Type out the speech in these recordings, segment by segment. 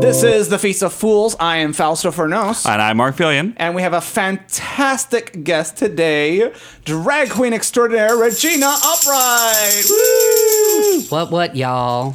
This is the Feast of Fools. I am Fausto Fernos. And I'm Mark Fillion. And we have a fantastic guest today, drag queen extraordinaire Regina Upright. Woo! What, y'all?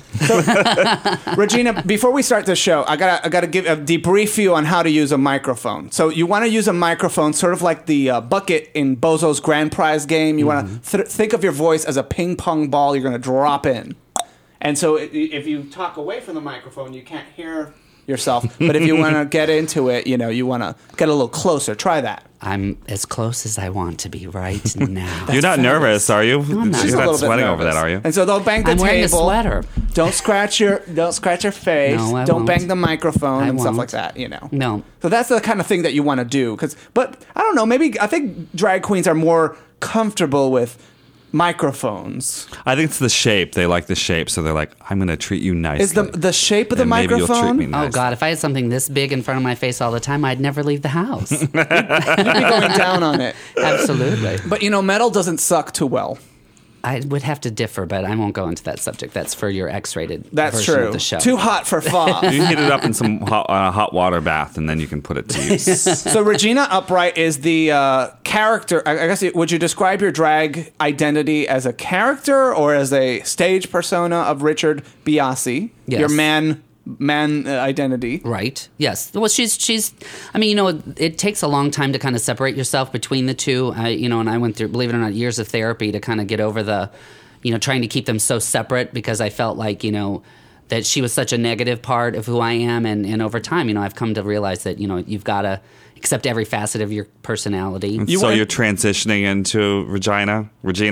Regina, before we start the show, I gotta give a debrief you on how to use a microphone. So you want to use a microphone sort of like the bucket in Bozo's Grand Prize game. You want to think of your voice as a ping pong ball you're going to drop in. And so if you talk away from the microphone, you can't hear yourself. But if you want to get into it, you want to get a little closer. Try that. I'm as close as I want to be right now. You're not nervous, are you? No, I'm not. You're not sweating over that, are you? And so don't bang the I'm table. wearing a sweater. Don't scratch your face. No, I don't won't. bang the microphone and stuff won't. like that. No. So that's the kind of thing that you want to do. But I don't know. Maybe I think drag queens are more comfortable with microphones. I think it's the shape. They like the shape, so they're like, I'm going to treat you nicely. Is the shape of the and maybe you'll treat microphone? me nicely. Oh, God, if I had something this big in front of my face all the time, I'd never leave the house. You'd be going down on it. Absolutely. But metal doesn't suck too well. I would have to differ, but I won't go into that subject. That's for your X-rated That's version true. of the show. Too hot for Fox. You heat it up in some hot water bath, and then you can put it to use. So Regina Upright is the character. I guess would you describe your drag identity as a character or as a stage persona of Richard Biasi? Yes. Your man identity. Right. Yes. Well, she's. I mean, it takes a long time to kind of separate yourself between the two. And I went through, believe it or not, years of therapy to kind of get over the, trying to keep them so separate because I felt like, that she was such a negative part of who I am, and over time, I've come to realize that, you've got to accept every facet of your personality. You're transitioning into Regina.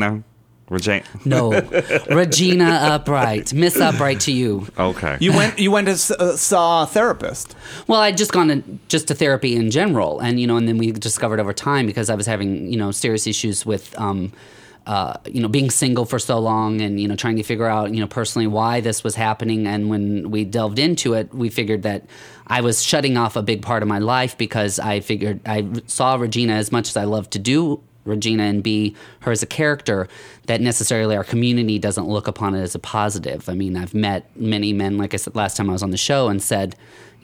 No, Regina Upright, Miss Upright to you. Okay. You went to saw a therapist. Well, I'd just gone to therapy in general, and and then we discovered over time because I was having serious issues with being single for so long, and trying to figure out personally why this was happening. And when we delved into it, we figured that I was shutting off a big part of my life because I figured I saw Regina as much as I love to do Regina and be her as a character, that necessarily our community doesn't look upon it as a positive. I mean, I've met many men, like I said last time I was on the show, and said,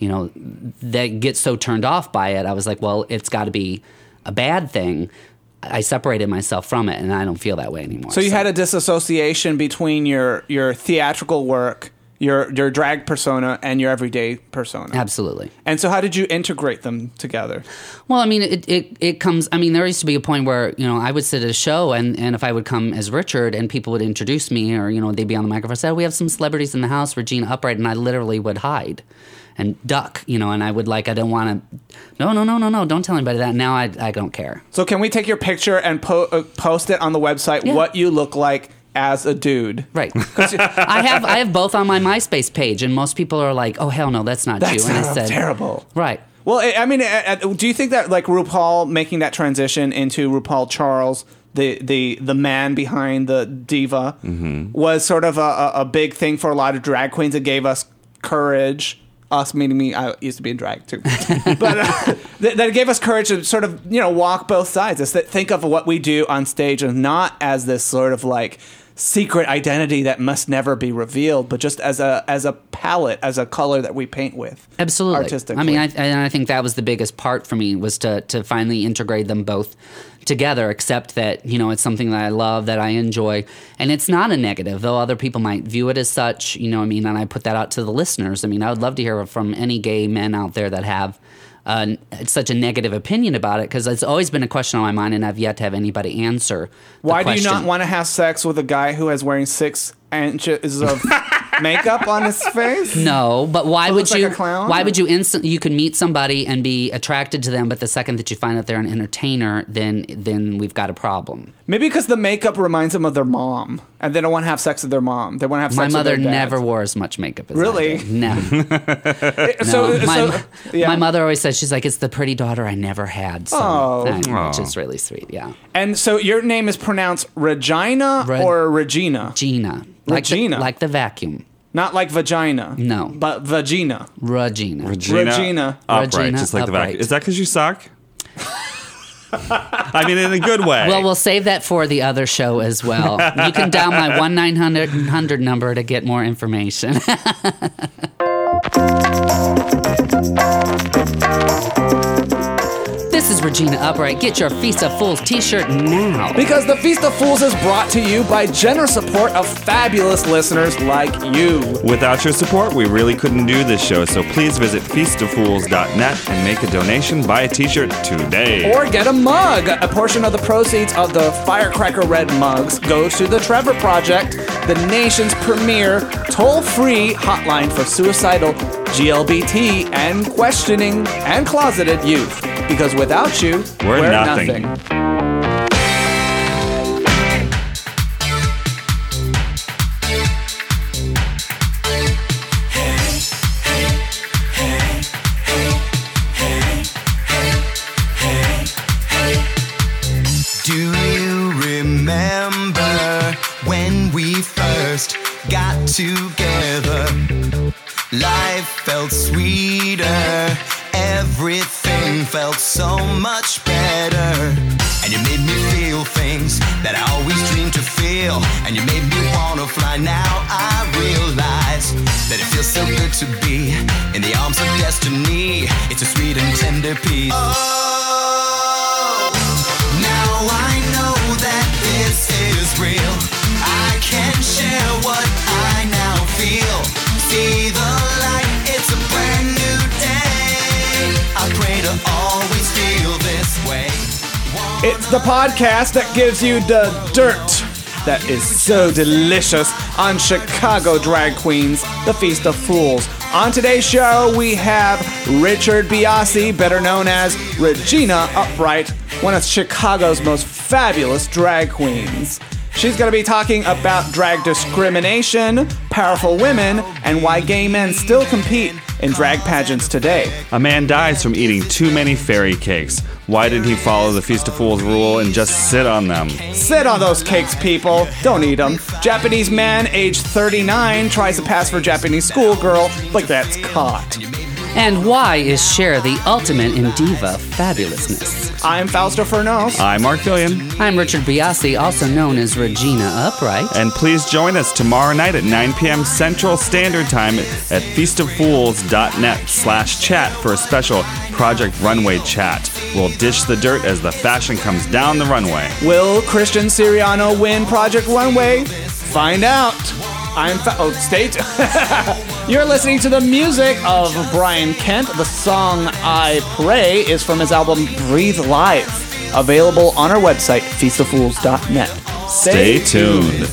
that get so turned off by it. I was like, well, it's got to be a bad thing. I separated myself from it, and I don't feel that way anymore. So you had a disassociation between your theatrical work, your drag persona, and your everyday persona. Absolutely. And so how did you integrate them together? Well, I mean, it comes... I mean, there used to be a point where, I would sit at a show, and if I would come as Richard, and people would introduce me, or, they'd be on the microphone and say, we have some celebrities in the house, Regina Upright, and I literally would hide and duck, and I would I don't want to... No, don't tell anybody that. Now I don't care. So can we take your picture and post it on the website, what you look like as a dude? Right. I have both on my MySpace page, and most people are like, "Oh hell no, that's not you." And I said, terrible. Right. Well, I mean, do you think that RuPaul making that transition into RuPaul Charles, the man behind the diva, was sort of a big thing for a lot of drag queens? It gave us courage. Us, meaning me, I used to be in drag too. But that gave us courage to sort of, walk both sides. Think of what we do on stage and not as this sort of secret identity that must never be revealed, but just as a palette, as a color that we paint with. Absolutely. Artistically. I mean, I think that was the biggest part for me, was to finally integrate them both together, except that, it's something that I love, that I enjoy. And it's not a negative, though other people might view it as such, and I put that out to the listeners. I mean, I would love to hear from any gay men out there that have such a negative opinion about it, because it's always been a question on my mind, and I've yet to have anybody answer the Why question. do you not want to have sex with a guy who is wearing 6 inches of makeup on his face? No, but why would looks like you? a clown? Why would you you could meet somebody and be attracted to them, but the second that you find out they're an entertainer, then we've got a problem. Maybe because the makeup reminds them of their mom, and they don't want to have sex with their mom. They want to have sex My with mother their dad. never wore as much makeup as Really? I did. No. So, My mother always says, she's like, it's the pretty daughter I never had. So, which is really sweet, yeah. And so your name is pronounced Regina or Regina? Gina. Regina. Like the vacuum. Not like vagina. No. But vagina. Regina. Regina. Upright, Regina just like the Upright. vacuum. Is that because you suck? I mean, in a good way. Well, we'll save that for the other show as well. You can dial my 1-900 number to get more information. Regina Upright. Get your Feast of Fools t-shirt now. Because the Feast of Fools is brought to you by generous support of fabulous listeners like you. Without your support, we really couldn't do this show, so please visit feastoffools.net and make a donation. Buy a t-shirt today. Or get a mug. A portion of the proceeds of the Firecracker Red mugs goes to the Trevor Project, the nation's premier toll-free hotline for suicidal, GLBT, and questioning and closeted youth. Because without you, We're nothing. Do you remember when we first got together? Life felt sweeter, everything felt so much better. And you made me feel things that I always dreamed to feel. And you made me wanna fly. Now I realize that it feels so good to be in the arms of destiny. It's a sweet and tender peace. Oh, now I know that this is real. I can share what I now feel. See the light, it's a brand new day. I pray to always feel this way. It's the podcast that gives you the dirt that is so delicious on Chicago drag queens, the Feast of Fools. On today's show, we have Richard Biasi, better known as Regina Upright, one of Chicago's most fabulous drag queens. She's going to be talking about drag discrimination, powerful women, and why gay men still compete in drag pageants today. A man dies from eating too many fairy cakes. Why did he follow the Feast of Fools rule and just sit on them? Sit on those cakes, people. Don't eat them. Japanese man, age 39, tries to pass for Japanese schoolgirl, but gets caught. And why is Cher the ultimate in diva fabulousness? I'm Fausto Fernos. I'm Mark Fillion. I'm Richard Biasi, also known as Regina Upright. And please join us tomorrow night at 9 p.m. Central Standard Time at feastoffools.net/chat for a special Project Runway chat. We'll dish the dirt as the fashion comes down the runway. Will Christian Siriano win Project Runway? Find out. Stay tuned. You're listening to the music of Brian Kent. The song I Pray is from his album Breathe Life, available on our website, feastoffools.net. Stay tuned.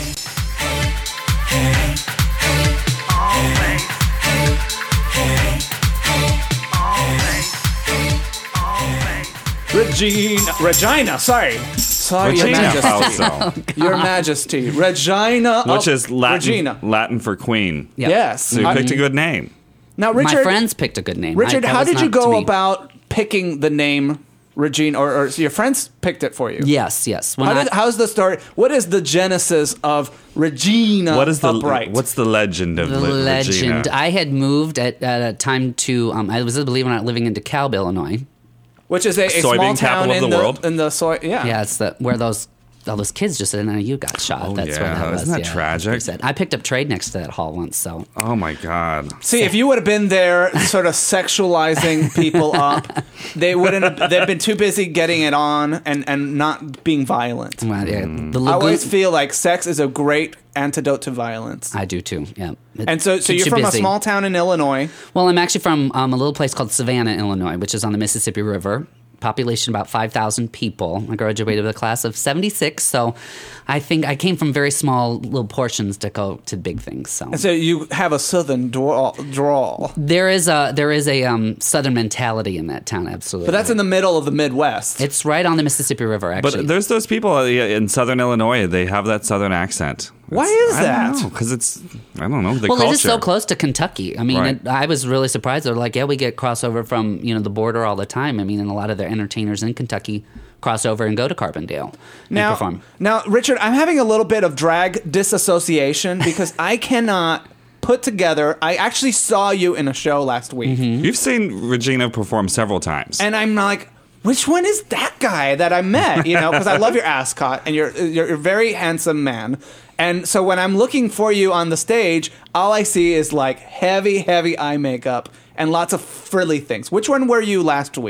Regina, sorry, Your Regina Majesty. Fausto, Your Majesty. Regina. which is Regina. Latin for queen. Yep. Yes. So you picked a good name. Now, My Richard, friends picked a good name. Richard, That how was did you not to go me. about picking the name Regina, or your friends picked it for you? Yes. When How's the story? What is the genesis of Regina Upright? What's the legend of the legend. Regina? I had moved at a time to. I was, believe it or not, living in DeKalb, Illinois. Which is a small Soybean town capital of in the world? in the soy. Yeah. Yeah, it's where all those kids just said, "No, you got shot." Oh, That's yeah. what that was. Isn't that yeah. tragic? They said. I picked up trade next to that hall once, so Oh my God. See, if you would have been there, sort of sexualizing people up, they wouldn't. They've been too busy getting it on and not being violent. well, yeah, the I always lagoon. feel like sex is a great antidote to violence. I do too. Yeah. And so Keeps you're you from a busy. small town in Illinois. Well, I'm actually from a little place called Savannah, Illinois, which is on the Mississippi River. Population about 5,000 people. I graduated with a class of 76, so I think I came from very small little portions to go to big things. So And so you have a southern drawl. there is a southern mentality in that town, absolutely. But that's in the middle of the Midwest. It's right on the Mississippi River, actually. But there's those people in Southern Illinois. They have that Southern accent. Why is that? Because it's I don't know the well, culture. it is so close to Kentucky. I mean, Right. I was really surprised. They're like, yeah, we get crossover from the border all the time. I mean, and a lot of their entertainers in Kentucky cross over and go to Carbondale and perform. Now, Richard, I'm having a little bit of drag disassociation because I cannot put together. I actually saw you in a show last week, You've seen Regina perform several times. and I'm like, which one is that guy that I met? Because I love your ascot, and you're a very handsome man. And so when I'm looking for you on the stage, all I see is like heavy eye makeup and lots of frilly things. Which one were you last week?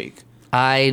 I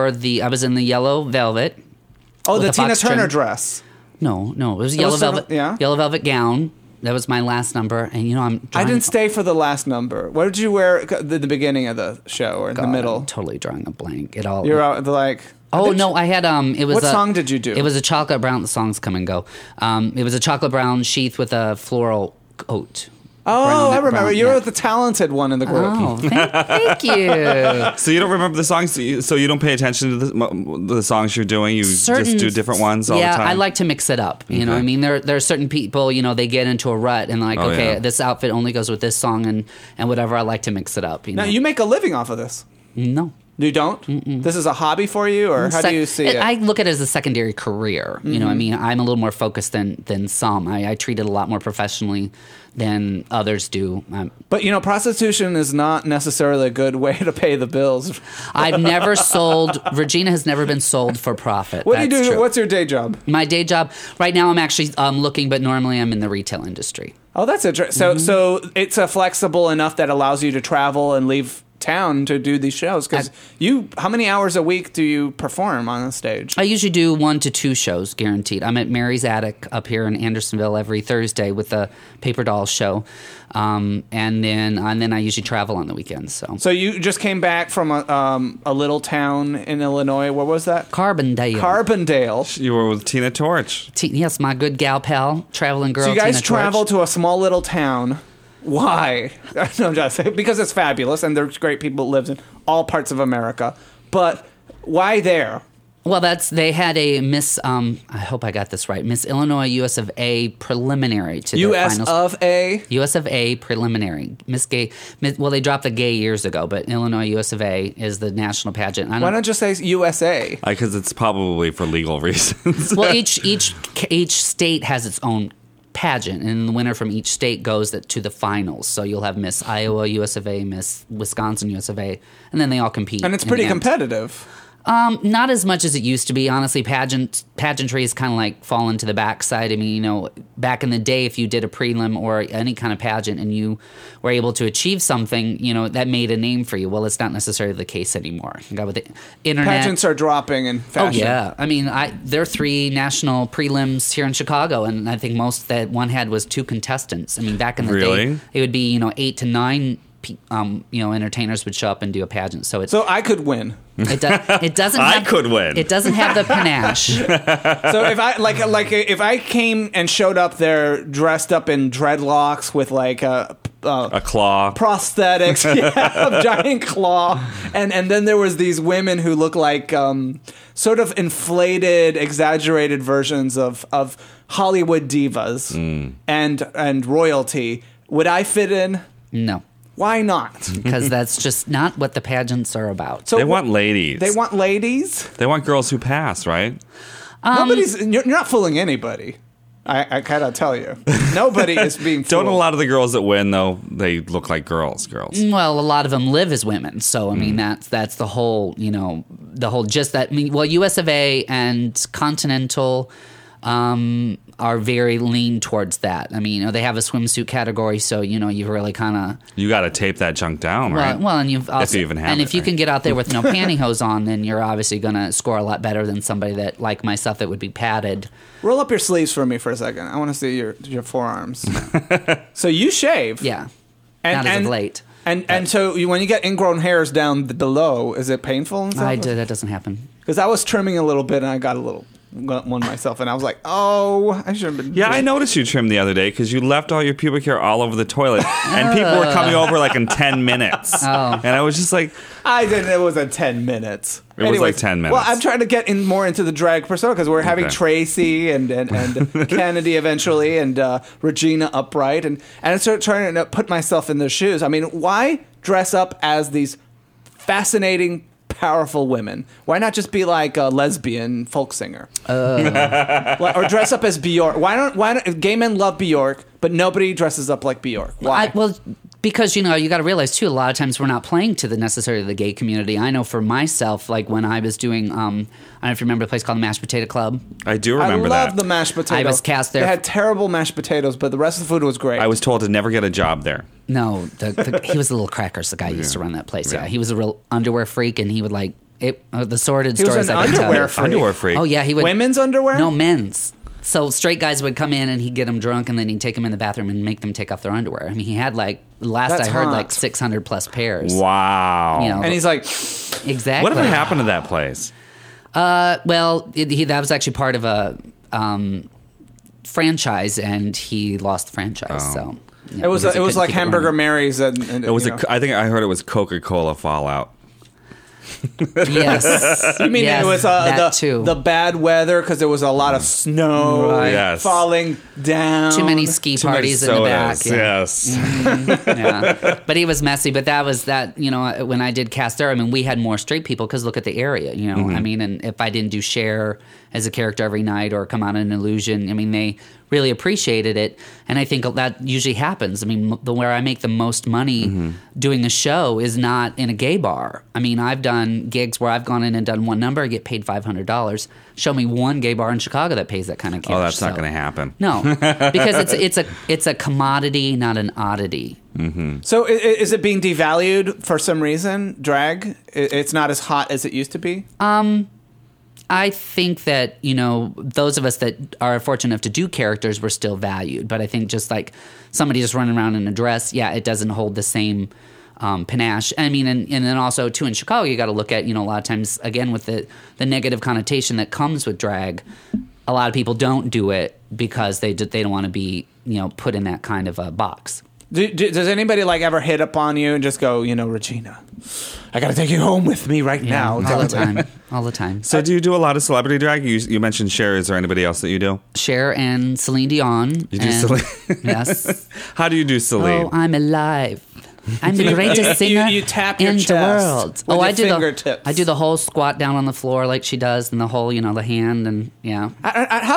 was in the yellow velvet. Oh, with the a Tina fox Turner trim. dress. No, it was yellow sort of- velvet. yeah? Yellow velvet gown. That was my last number, and I'm. I didn't stay for the last number. What did you wear at the beginning of the show or in the middle? I'm totally drawing a blank. It all. You're out like. Oh no, I had It was What song did you do? It was a chocolate brown. The songs come and go. It was a chocolate brown sheath with a floral coat. Oh, Brown- I remember. brown, You're yeah. the talented one in the group. Oh, thank you. So you don't remember the songs, so you don't pay attention to the songs you're doing. You just do different ones all the time. Yeah, I like to mix it up. You know what I mean? There are certain people, they get into a rut and like, okay, yeah. this outfit only goes with this song and whatever. I like to mix it up. Now, you make a living off of this. No. You don't? This is a hobby for you, or how do you see it? I look at it as a secondary career. You know, I mean, I'm a little more focused than some. I treat it a lot more professionally than others do. But, prostitution is not necessarily a good way to pay the bills. I've never sold. Regina has never been sold for profit. What do you That's do? true. What's your day job? My day job right now? I'm actually looking, but normally I'm in the retail industry. Oh, that's interesting. So it's flexible enough that allows you to travel and leave town to do these shows, because how many hours a week do you perform on the stage? I usually do 1 to 2 shows guaranteed. I'm at Mary's Attic up here in Andersonville every Thursday with the Paper Dolls show, and then I usually travel on the weekends. So you just came back from a little town in Illinois. What was that? Carbondale. Carbondale. You were with Tina Torch. Yes, my good gal pal, traveling girl. So you guys Tina travel Torch. to a small little town. Why? No, I'm just saying, because it's fabulous and there's great people that live in all parts of America. But why there? Well, they had a Miss. I hope I got this right. Miss Illinois US of A preliminary to their US finals. of A? US of A preliminary. Miss Gay. Well, they dropped the gay years ago, but Illinois US of A is the national pageant. Why not just say USA? Because it's probably for legal reasons. Well, each state has its own pageant, and the winner from each state goes to the finals. So you'll have Miss Iowa US of A, Miss Wisconsin US of A, and then they all compete. And it's in pretty the end. competitive. Not as much as it used to be. Honestly, pageantry has kind of like fallen to the backside. I mean, back in the day, if you did a prelim or any kind of pageant and you were able to achieve something, that made a name for you. Well, it's not necessarily the case anymore. You got with the internet. Pageants are dropping in fashion. Oh yeah, I mean, there are 3 national prelims here in Chicago, and I think most that one had was 2 contestants. I mean, back in the Really? day, it would be 8 to 9. Entertainers would show up and do a pageant. So I could win. it doesn't. I have, could win. It doesn't have the panache. So if I if I came and showed up there dressed up in dreadlocks with a claw. prosthetics, a giant claw, and then there was these women who look like sort of inflated, exaggerated versions of Hollywood divas and royalty. Would I fit in? No, Why not? because that's just not what the pageants are about. So They want ladies. They want ladies. They want girls who pass, right? You're not fooling anybody. I gotta tell you, nobody is being fooled. Don't a lot of the girls that win, though, they look like girls. Well, a lot of them live as women, so I mean that's the whole just that. I mean, well, US of A and Continental are very lean towards that. I mean, they have a swimsuit category, so you really kind of You got to tape that junk down, right? well, and you've also, you even have and it, if you right? can get out there with no pantyhose on, then you're obviously going to score a lot better than somebody that like myself that would be padded. Roll up your sleeves for me for a second. I want to see your forearms. So you shave, Yeah, and, not as and of late. And so when you get ingrown hairs down below, is it painful? And stuff? That doesn't happen. Because I was trimming a little bit and I got one myself, and I was like, oh, I should have been. Yeah, I noticed you trimmed the other day because you left all your pubic hair all over the toilet, and people were coming over like in 10 minutes. Oh. And I was just like, I didn't. It was 10 minutes. It was like 10 minutes. Well, I'm trying to get more into the drag persona because we're having Okay. Tracy and Kennedy eventually, and Regina Upright, and I started trying to put myself in their shoes. I mean, why dress up as these fascinating, powerful women? Why not just be like a lesbian folk singer? Or dress up as Bjork? Why don't gay men love Bjork, but nobody dresses up like Bjork? Why? Because you got to realize too, a lot of times we're not playing to the necessarily the gay community. I know for myself, like when I was doing, I don't know if you remember a place called the Mashed Potato Club. I do remember I love that. the mashed potatoes. I was cast there. They had terrible mashed potatoes, but the rest of the food was great. I was told to never get a job there. No, he was the Little Crackers. The guy who used to run that place. Yeah, Yeah. he was a real underwear freak, and he would like the sordid He was stories an I can tell underwear you. freak. Underwear freak. Oh yeah, he would. Women's underwear? No, men's. So straight guys would come in and he'd get them drunk, and then he'd take them in the bathroom and make them take off their underwear. I mean, he had last That's I heard, hot. 600 plus pairs. Wow. You know, And he's like, exactly. Whatever happened to that place? Well, that was actually part of a franchise, and he lost the franchise. So yeah, it was because he couldn't like keep it Hamburger running. Mary's. And It was I think I heard it was Coca-Cola Fallout. Yes. You mean Yes, it was that too. the bad weather because there was a lot of snow Right. Yes. falling down. Too many ski Too many parties in the back. sodas, Yeah. Yes. Yeah. But he was messy. But that was that, when I did cast there, I mean, we had more straight people because look at the area, I mean, and if I didn't do Cher as a character every night or come out in an illusion, I mean, they really appreciated it. And I think that usually happens. I mean, where I make the most money doing a show is not in a gay bar. I mean, I've done gigs where I've gone in and done one number, I get paid $500. Show me one gay bar in Chicago that pays that kind of cash. Oh, that's not going to happen. No, because it's a commodity, not an oddity. So is it being devalued for some reason? Drag? It's not as hot as it used to be? I think that, those of us that are fortunate enough to do characters were still valued. But I think just like somebody just running around in a dress, it doesn't hold the same panache. I mean, and then also, too, in Chicago, you got to look at, a lot of times, again, with the negative connotation that comes with drag, a lot of people don't do it because they don't want to be, put in that kind of a box. Does anybody ever hit up on you and just go, Regina, I got to take you home with me right now? all the time. All the time. So do you do a lot of celebrity drag? You mentioned Cher. Is there anybody else that you do? Cher and Celine Dion. You do Celine? Yes. How do you do Celine? Oh, I'm alive. I'm the greatest singer you tap your in chest the world. with Oh, your I do fingertips. I do the whole squat down on the floor like she does, and the whole, the hand, and yeah. How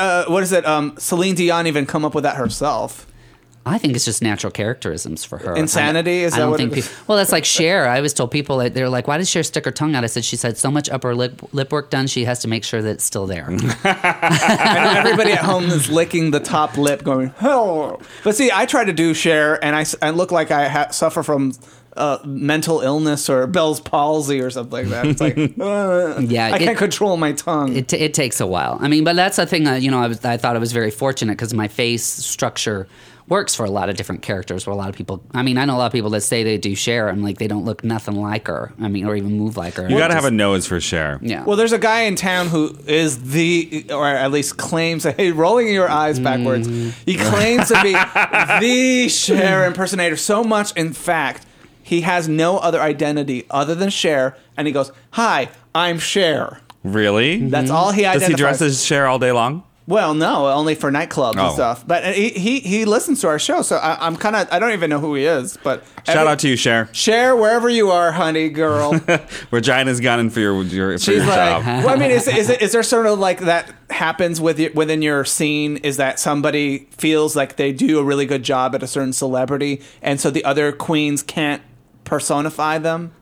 does Celine Dion even come up with that herself? I think it's just natural characterisms for her. Insanity? Is I that don't what think it is? well, that's like Cher. I always told people they're like, "Why does Cher stick her tongue out?" I said, "She's had so much upper lip work done. She has to make sure that it's still there." And everybody at home is licking the top lip, going, "Oh!" But see, I try to do Cher, and I look like I suffer from mental illness or Bell's palsy or something like that. It's like, I can't control my tongue. It takes a while. I mean, but that's the thing. I thought I was very fortunate because my face structure works for a lot of different characters. Where a lot of people, I mean, I know a lot of people that say they do Cher, and like they don't look nothing like her. I mean, or even move like her. You got to have a nose for Cher. Yeah. Well, there's a guy in town who is or at least claims, hey, rolling your eyes backwards, he claims to be the Cher impersonator so much, in fact, he has no other identity other than Cher, and he goes, "Hi, I'm Cher." Really? That's all he Does identifies. he dress as Cher all day long? Well, no, only for nightclubs and Oh. stuff. But he listens to our show, so I'm kind of, I don't even know who he is. But Shout out to you, Cher. Cher, wherever you are, honey, girl. Regina's gunning for your She's like, job. well, I mean, is there sort of like that happens within your scene? Is that somebody feels like they do a really good job at a certain celebrity, and so the other queens can't personify them?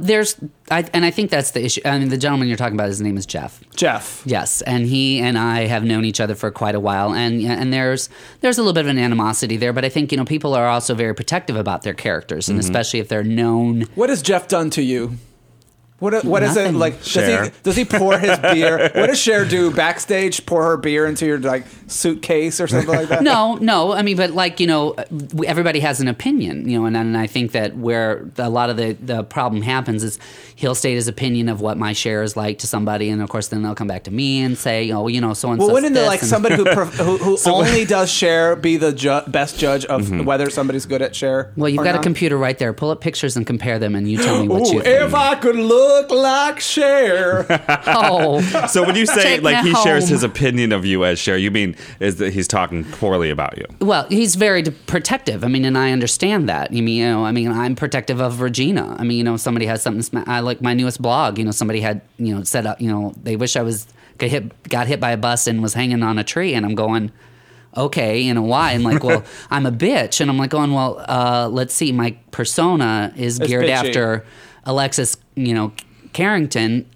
I think that's the issue. I mean, the gentleman you're talking about, his name is Jeff. Jeff. Yes, and he and I have known each other for quite a while, and there's a little bit of an animosity there, but I think people are also very protective about their characters, and especially if they're known. What has Jeff done to you? What is it Nothing. like? Cher. Does he pour his beer? What does Cher do backstage? Pour her beer into your suitcase or something like that? No. I mean, but everybody has an opinion, and I think that where a lot of the problem happens is he'll state his opinion of what my Cher is like to somebody, and of course then they'll come back to me and say, so and so. Well, wouldn't somebody who only does Cher be the best judge of whether somebody's good at Cher? Well, you've or got a not? computer right there. Pull up pictures and compare them, and you tell me what you think. If I could look like Cher. Oh, So when you say Take me he shares home. his opinion of you as Cher, you mean is that he's talking poorly about you? well, he's very protective. I mean, and I understand that. I'm protective of Regina. I mean, somebody has something. I like my newest blog. Somebody had set up. They wish I was got hit by a bus and was hanging on a tree, and I'm going, okay, why? And like, well, I'm a bitch, and I'm like going, well, let's see. My persona is geared bitchy. after Alexis, Carrington,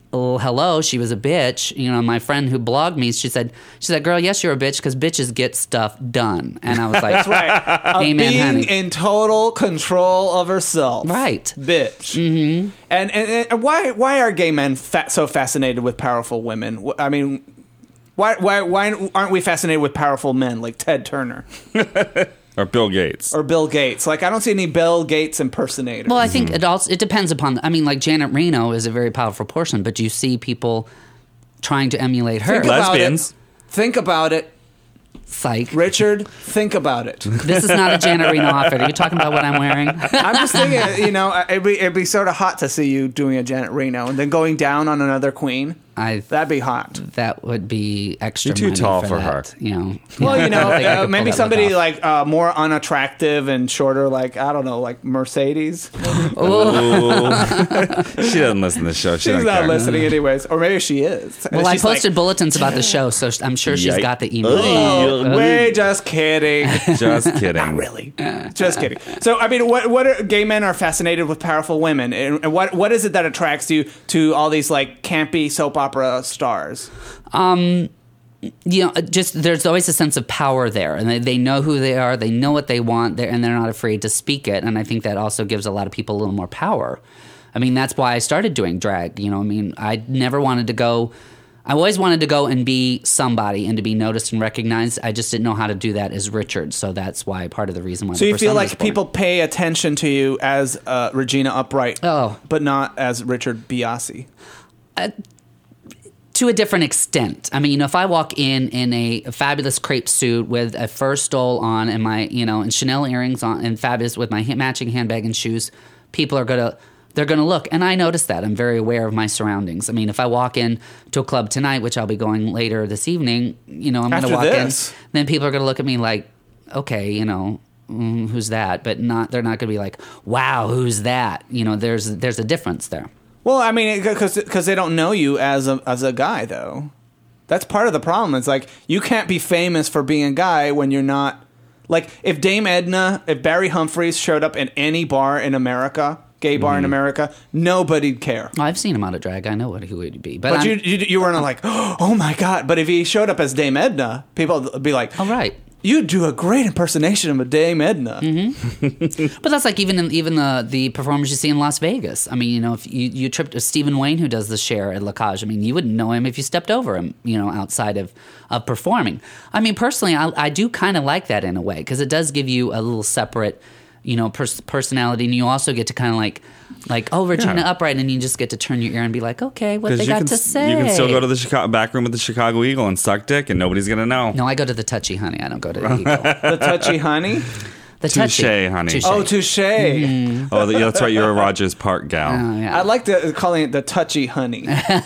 oh, hello, she was a bitch. You know, my friend who blogged me, she said, girl, yes, you're a bitch because bitches get stuff done. And I was like, That's right. Amen, Being honey. in total control of herself. Right. Bitch. Mm-hmm. And why are gay men so fascinated with powerful women? I mean, why aren't we fascinated with powerful men like Ted Turner? Or Bill Gates. Or Bill Gates. Like, I don't see any Bill Gates impersonators. Well, I think it depends upon, I mean, like Janet Reno is a very powerful person, but you see people trying to emulate her. Think about Lesbians. it. Think about it. Psych. Richard, think about it. This is not a Janet Reno outfit. Are you talking about what I'm wearing? I'm just thinking, you know, it'd be sort of hot to see you doing a Janet Reno and then going down on another queen. That'd be hot. That would be extra. You're too money tall for for that, her. You know. Well, you I don't think I know, could pull maybe that somebody look off. like more unattractive and shorter, like, I don't know, like Mercedes. She doesn't listen to the show. She She's don't not care. listening anyways. Or maybe she is. Well, I She's like, posted bulletins about the show, so I'm sure she's Yike. got the email. Oh, wait, just kidding. Just kidding. Not really. Just kidding. So, I mean, what are, gay men are fascinated with powerful women, and what is it that attracts you to all these like campy soap opera stars? You know, just there's always a sense of power there, and they know who they are, they know what they want, and they're not afraid to speak it. And I think that also gives a lot of people a little more power. I mean, that's why I started doing drag. You know, I mean, I never wanted to go. I always wanted to go and be somebody and to be noticed and recognized. I just didn't know how to do that as Richard, so that's why part of the reason why. So the you feel persona was like born. people pay attention to you as Regina Upright, but not as Richard Biasi. To a different extent. I mean, you know, if I walk in a fabulous crepe suit with a fur stole on and my, you know, and Chanel earrings on and fabulous with my matching handbag and shoes, people are they're gonna look. And I notice that. I'm very aware of my surroundings. I mean, if I walk in to a club tonight, which I'll be going later this evening, you know, I'm gonna walk in, then people are gonna look at me like, okay, you know, who's that? But they're not gonna be like, wow, who's that? You know, there's a difference there. Well, I mean, because they don't know you as a guy, though. That's part of the problem. It's like, you can't be famous for being a guy when you're not. Like, if if Barry Humphries showed up in any bar in America, gay bar in America, nobody'd care. I've seen him out of drag. I know who he'd be. But you weren't like, oh my God. But if he showed up as Dame Edna, people would be like, all right. You do a great impersonation of Dame Edna. Mm-hmm. But that's like even the performers you see in Las Vegas. I mean, you know, if you tripped to Stephen Wayne, who does the Cher at La Cage, I mean, you wouldn't know him if you stepped over him, you know, outside of performing. I mean, personally, I do kind of like that in a way because it does give you a little separate, you know, personality, and you also get to kind of like, oh, Regina Upright, and you just get to turn your ear and be like, okay, what they got to say. You can still go to the back room with the Chicago Eagle and suck dick, and nobody's gonna know. No, I go to the Touchy Honey. I don't go to the Eagle. The Touchy Honey? The Touche, Touchy honey. Touche. Oh, touche. Mm-hmm. Oh, that's right. You're a Rogers Park gal. Oh, yeah. I like calling it the Touchy Honey.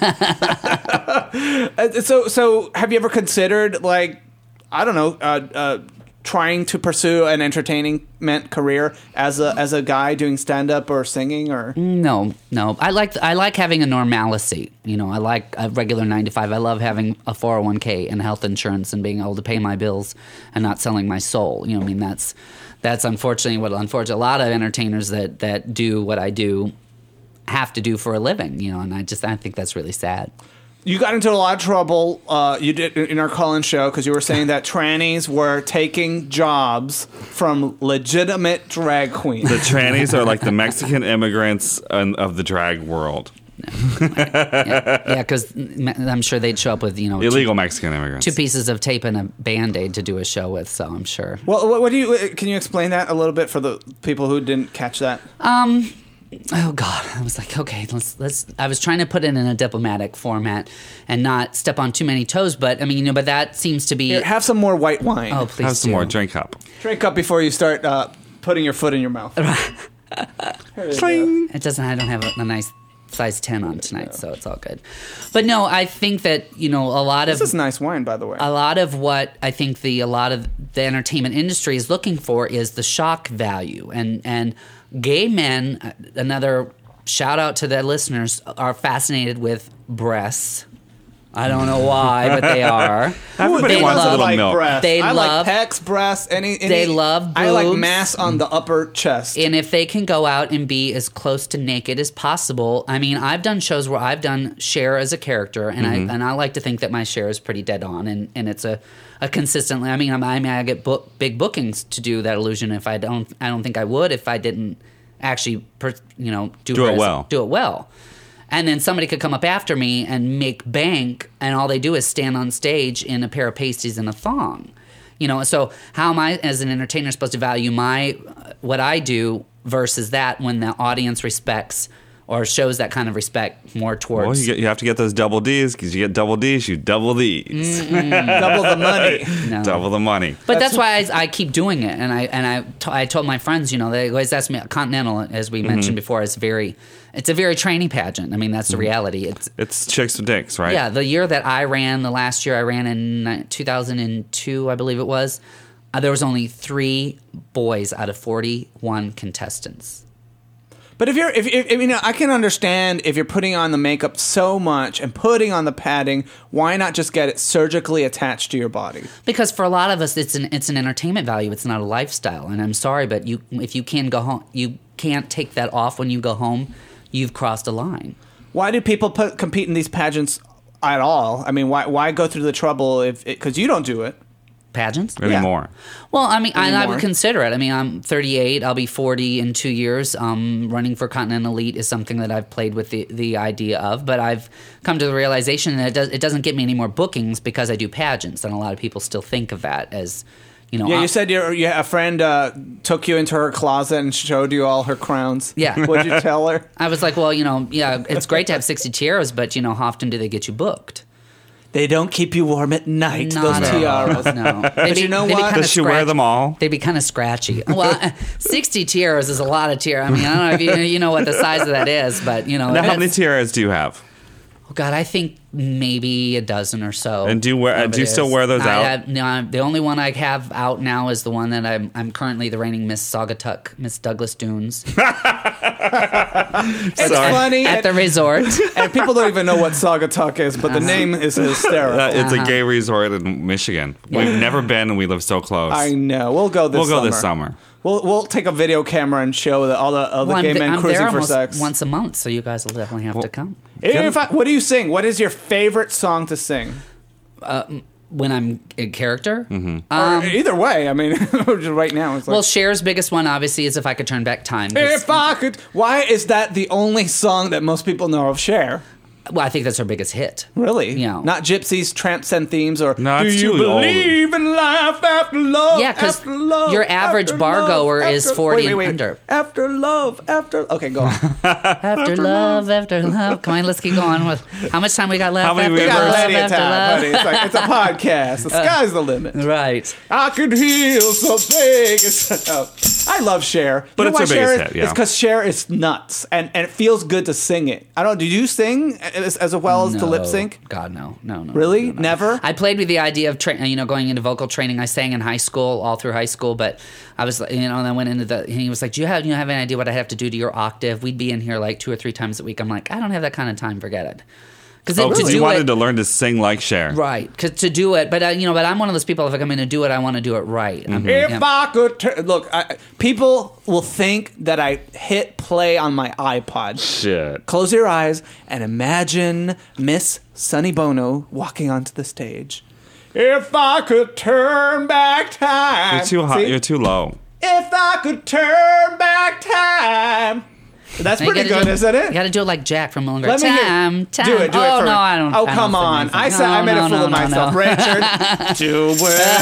So have you ever considered, like, I don't know, trying to pursue an entertainment career as a guy doing stand up or singing or No. I like having a normalcy. You know, I like a regular 9 to 5. I love having a 401k and health insurance and being able to pay my bills and not selling my soul. You know, I mean that's unfortunately a lot of entertainers that do what I do have to do for a living. You know, and I think that's really sad. You got into a lot of trouble. You did in our call-in show because you were saying that trannies were taking jobs from legitimate drag queens. The trannies are like the Mexican immigrants of the drag world. Yeah, because I'm sure they'd show up with, you know, Illegal Mexican immigrants. 2 pieces of tape and a Band-Aid to do a show with. So I'm sure. Well, can you explain that a little bit for the people who didn't catch that? Oh God! I was like, okay, let's. I was trying to put it in a diplomatic format and not step on too many toes. But I mean, you know, but that seems to be. Here, have some more white wine. Oh, please Have some do. more. Drink up. Drink up before you start putting your foot in your mouth. Cling. It doesn't. I don't have a nice size 10 on tonight, so it's all good. But no, I think that, you know, a lot of This is nice wine, by the way. a lot of what I think a lot of the entertainment industry is looking for is the shock value, and gay men. Another shout out to the listeners, are fascinated with breasts. I don't know why, but they are. Everybody They wants a love- little like milk. breasts. They I love- like pecs, breasts, any. They love I like boobs. mass on the upper chest. And if they can go out and be as close to naked as possible, I mean, I've done shows where I've done Cher as a character, and I like to think that my Cher is pretty dead on, and it's a consistently. I mean, I get big bookings to do that illusion. If I don't think I would if I didn't actually, do it her as- well. Do it well. And then somebody could come up after me and make bank, and all they do is stand on stage in a pair of pasties and a thong. So how am I, as an entertainer, supposed to value what I do versus that when the audience respects or shows that kind of respect more towards? Well, you have to get those double Ds, because you get double Ds, you double these. Double the money. No. Double the money. But that's why I keep doing it, and I told my friends, they always ask me. Continental, as we mentioned before, it's a very training pageant. I mean, that's the reality. It's chicks with dicks, right? Yeah, the year that I ran, the last year I ran in 2002, I believe it was. There was only 3 boys out of 41 contestants. But if I can understand if you're putting on the makeup so much and putting on the padding, why not just get it surgically attached to your body? Because for a lot of us, it's an entertainment value. It's not a lifestyle. And I'm sorry, but if you can go home, you can't take that off when you go home. You've crossed a line. Why do people compete in these pageants at all? I mean, why go through the trouble because you don't do it? Pageants? Anymore. Well, I mean, I Anymore? would consider it. I mean, I'm 38. I'll be 40 in 2 years. Running for Continental Elite is something that I've played with the idea of, but I've come to the realization that it doesn't get me any more bookings because I do pageants, and a lot of people still think of that as, Yeah, you said a friend took you into her closet and showed you all her crowns. Yeah. What'd you tell her? I was like, well, it's great to have 60 tiaras, but how often do they get you booked? They don't keep you warm at night, Not those at all. tiaras. No. But you know what? Does she wear them all? They'd be kind of scratchy. Well, 60 tiaras is a lot of tiaras. I mean, I don't know if you know what the size of that is, but Now, how many that's- tiaras do you have? Oh God, I think maybe a dozen or so. And do you wear? whatever Do you it still is. wear those out? No, the only one I have out now is the one that I'm currently the reigning Miss Saugatuck, Miss Douglas Dunes, It's Sorry. funny. at the resort. And people don't even know what Saugatuck is, but the name is hysterical. It's a gay resort in Michigan. We've never been, and we live so close. I know. We'll go this summer. We'll take a video camera and show all the gay men I'm cruising there for almost sex. once a month, so you guys will definitely have to come. What do you sing? What is your favorite song to sing? When I'm in character. Or either way, I mean, just right now. It's like, Well, Cher's biggest one, obviously, is If I Could Turn Back Time. 'cause- if I could. Why is that the only song that most people know of Cher? Well, I think that's her biggest hit. Really? Yeah. Not Gypsies, Tramps, and Themes, or No, Do it's you too old. believe in life after love? Yeah, 'cause after love, your average after bar love, goer is after- 40 wait, and wait. under. After love, after. Okay, go on. After love, after love. Come on, let's keep going. With how much time we got left? How many After we We got got love, plenty of after time, love. buddy. It's a podcast. The sky's the limit. Right. I could heal so big. I love Cher. But You know it's her why Cher biggest is- hit, yeah. It's because Cher is nuts, and it feels good to sing it. I don't. Do you sing as well as to lip sync? God, no. Really? no. Never? I played with the idea of going into vocal training. I sang in high school, all through high school, but I was, and I went into and he was like, "Do you have any idea what I have to do to your octave?" We'd be in here like 2 or 3 times a week. I'm like, I don't have that kind of time. Forget it. Because Because you wanted to learn to sing like Cher. Right, because to do it, but but I'm one of those people. If I'm going to do it, I want to do it right. If I could look, people will think that I hit play on my iPod. Shit. Close your eyes and imagine Miss Sonny Bono walking onto the stage. If I could turn back time. You're too high. See? You're too low. If I could turn back time. That's pretty good, isn't it? You got to do it like Jack from Mullinger. Let me hear. Time. Do it. Oh for no, me. I don't. Oh I don't come sing on! anything. I made a fool of myself. No. Richard, do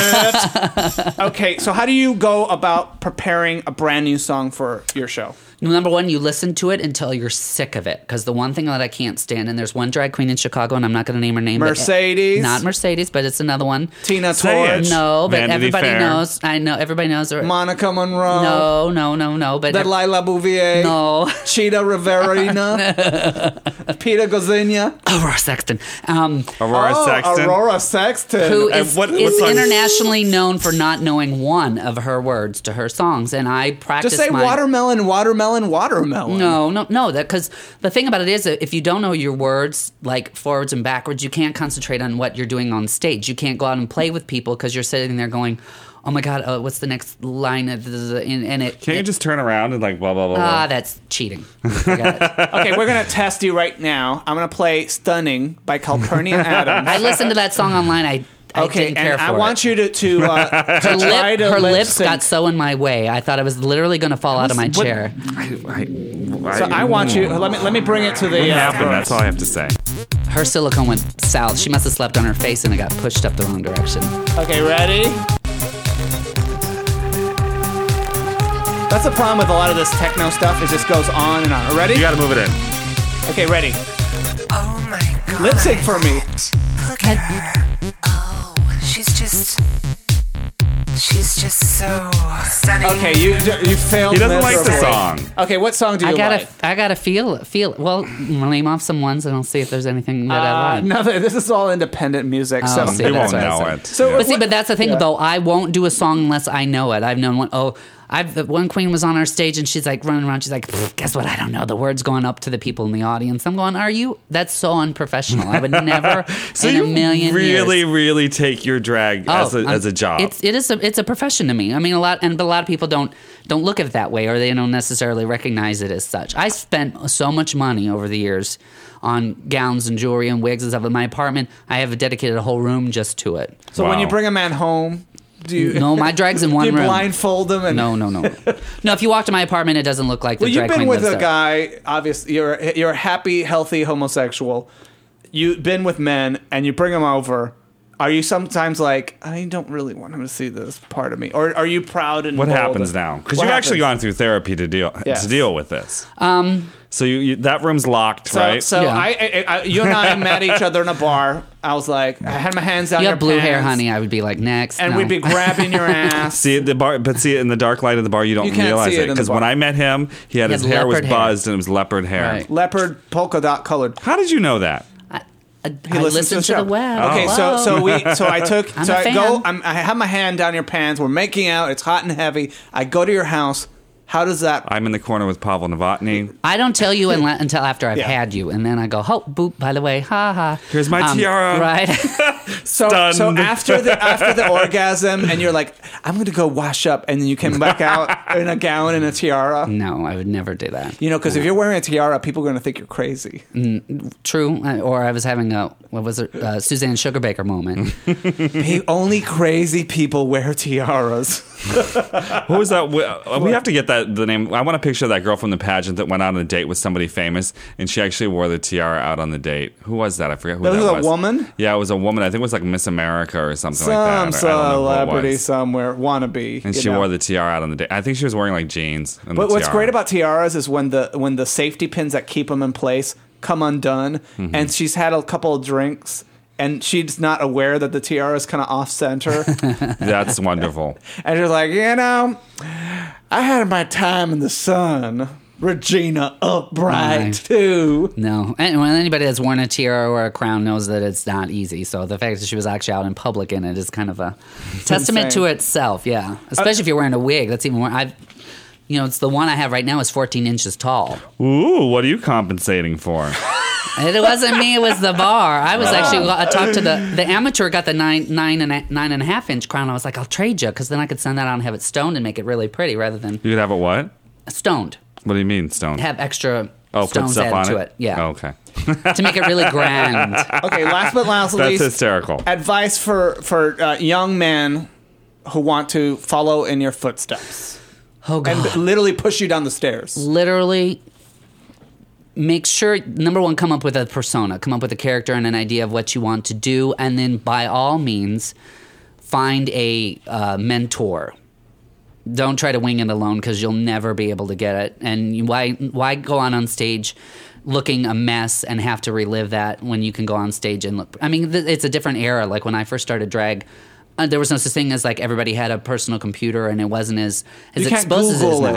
it. Okay, so how do you go about preparing a brand new song for your show? Number one, you listen to it until you're sick of it. Because the one thing that I can't stand, and there's one drag queen in Chicago, and I'm not going to name her name. Mercedes? Not Mercedes, but it's another one. Tina Say Torch, it. No, but Vanity everybody Fair. knows. I know, everybody knows her. Monica Monroe, No, but Delilah Bouvier, no. Cheetah Riverina, Peter Gozenia, Aurora Sexton. Aurora Sexton. Aurora Sexton. Who And is what song- internationally known for not knowing one of her words to her songs, and I practice. Just say watermelon, watermelon. No. Because the thing about it is that if you don't know your words, like forwards and backwards, you can't concentrate on what you're doing on stage. You can't go out and play with people because you're sitting there going, oh my God, what's the next line? And it Can't you just turn around and like blah, blah, blah, blah? That's cheating. Forget it. Okay, we're going to test you right now. I'm going to play Stunning by Calpurnia Adams. I listened to that song online. I didn't care for I want you to try to her lip lips sync. got so in my way. I thought I was literally going to fall out of my chair. So I want you. Let me bring it to the. What happened? That's all I have to say. Her silicone went south. She must have slept on her face and it got pushed up the wrong direction. Okay, ready? That's the problem with a lot of this techno stuff. It just goes on and on. Ready? You got to move it in. Okay, ready. Oh my God. Lip sync for me. Look at her. Oh, she's just so stunning. Okay, you failed. He doesn't like the miserably. song. Okay, what song do you like? I gotta feel it. Well, name off some ones and I'll see if there's anything that I like. No, this is all independent music. So see, He that's won't what I know said. it. So But that's the thing, though. I won't do a song unless I know it. I've known one. One queen was on our stage and she's like running around. She's like, guess what? I don't know. The words going up to the people in the audience. I'm going, are you? That's so unprofessional. I would never in a million really, years. really take your drag as a job. It's a profession to me. I mean, a lot of people don't look at it that way, or they don't necessarily recognize it as such. I spent so much money over the years on gowns and jewelry and wigs and stuff in my apartment. I have dedicated a whole room just to it. So when Wow. you bring a man home, do you? No, my drag's in one do you room. blindfold him? And, No. No, if you walk to my apartment, it doesn't look like the Well, drag you've been queen with lives a there. guy. Obviously, you're a happy, healthy homosexual. You've been with men, and you bring them over. Are you sometimes like, I don't really want him to see this part of me, or are you proud and What bold happens and- now? Because What you've actually happens? gone through therapy to deal with this. So you that room's locked, So, right? so Yeah. you and I met each other in a bar. I was like, I had my hands down You your have blue hair, pants, honey. I would be like, next. and no. we'd be grabbing your ass. See at the bar, but see in the dark light of the bar, you don't You can't realize see it it in the because bar. when I met him, his has hair was leopard hair. buzzed and it was leopard hair. Right. Leopard polka dot colored. How did you know that? I listens listen to show. the web. Okay, Hello. so I took I'm so a I fan. go. I have my hand down your pants. We're making out. It's hot and heavy. I go to your house. How does that? I'm in the corner with Pavel Novotny. I don't tell you until after I've Yeah. had you, and then I go, oh, boop. By the way, ha ha. Here's my tiara. Right. So Stunned. after the orgasm, and you're like, I'm going to go wash up, and then you come back out in a gown and a tiara. No, I would never do that. You know, because if you're wearing a tiara, people are going to think you're crazy. True. Or I was having Suzanne Sugarbaker moment. Only crazy people wear tiaras. Who was that? We have to get the name. I want to picture that girl from the pageant that went out on a date with somebody famous, and she actually wore the tiara out on the date. Who was that? I forget who That that was was. a woman? Yeah, it was a woman. I think it was like Miss America or something Some like that. I don't know who it celebrity was. somewhere, wannabe. And you she know. wore the tiara out on the date. I think she was wearing like jeans. And But the what's tiara. great about tiaras is when the safety pins that keep them in place come undone, Mm-hmm. and she's had a couple of drinks, and she's not aware that the tiara is kind of off center, That's wonderful. and she's like, I had my time in the sun. Regina upright Right. too. No. And when anybody that's worn a tiara or a crown knows that it's not easy. So the fact that she was actually out in public in it is kind of a testament to insane. itself. Yeah. Especially if you're wearing a wig. That's even more. It's the one I have right now is 14 inches tall. Ooh, what are you compensating for? It wasn't me. It was the bar. I was actually. I talked to the amateur. Got the nine and a half inch crown. I was like, I'll trade you because then I could send that out and have it stoned and make it really pretty rather than You could have it what? stoned. What do you mean, stone? Have extra put stones stuff added on to it? it. Yeah. Oh, okay. To make it really grand. Okay, last but not That's least, hysterical. advice for young men who want to follow in your footsteps Oh God. and literally push you down the stairs. Literally make sure, number one, come up with a persona, come up with a character and an idea of what you want to do, and then by all means find a mentor. Don't try to wing it alone because you'll never be able to get it. And why go on stage looking a mess and have to relive that when you can go on stage and look? I mean, it's a different era. Like when I first started drag, there was no such thing as like everybody had a personal computer and it wasn't as You can't exposed as it is Google now. it.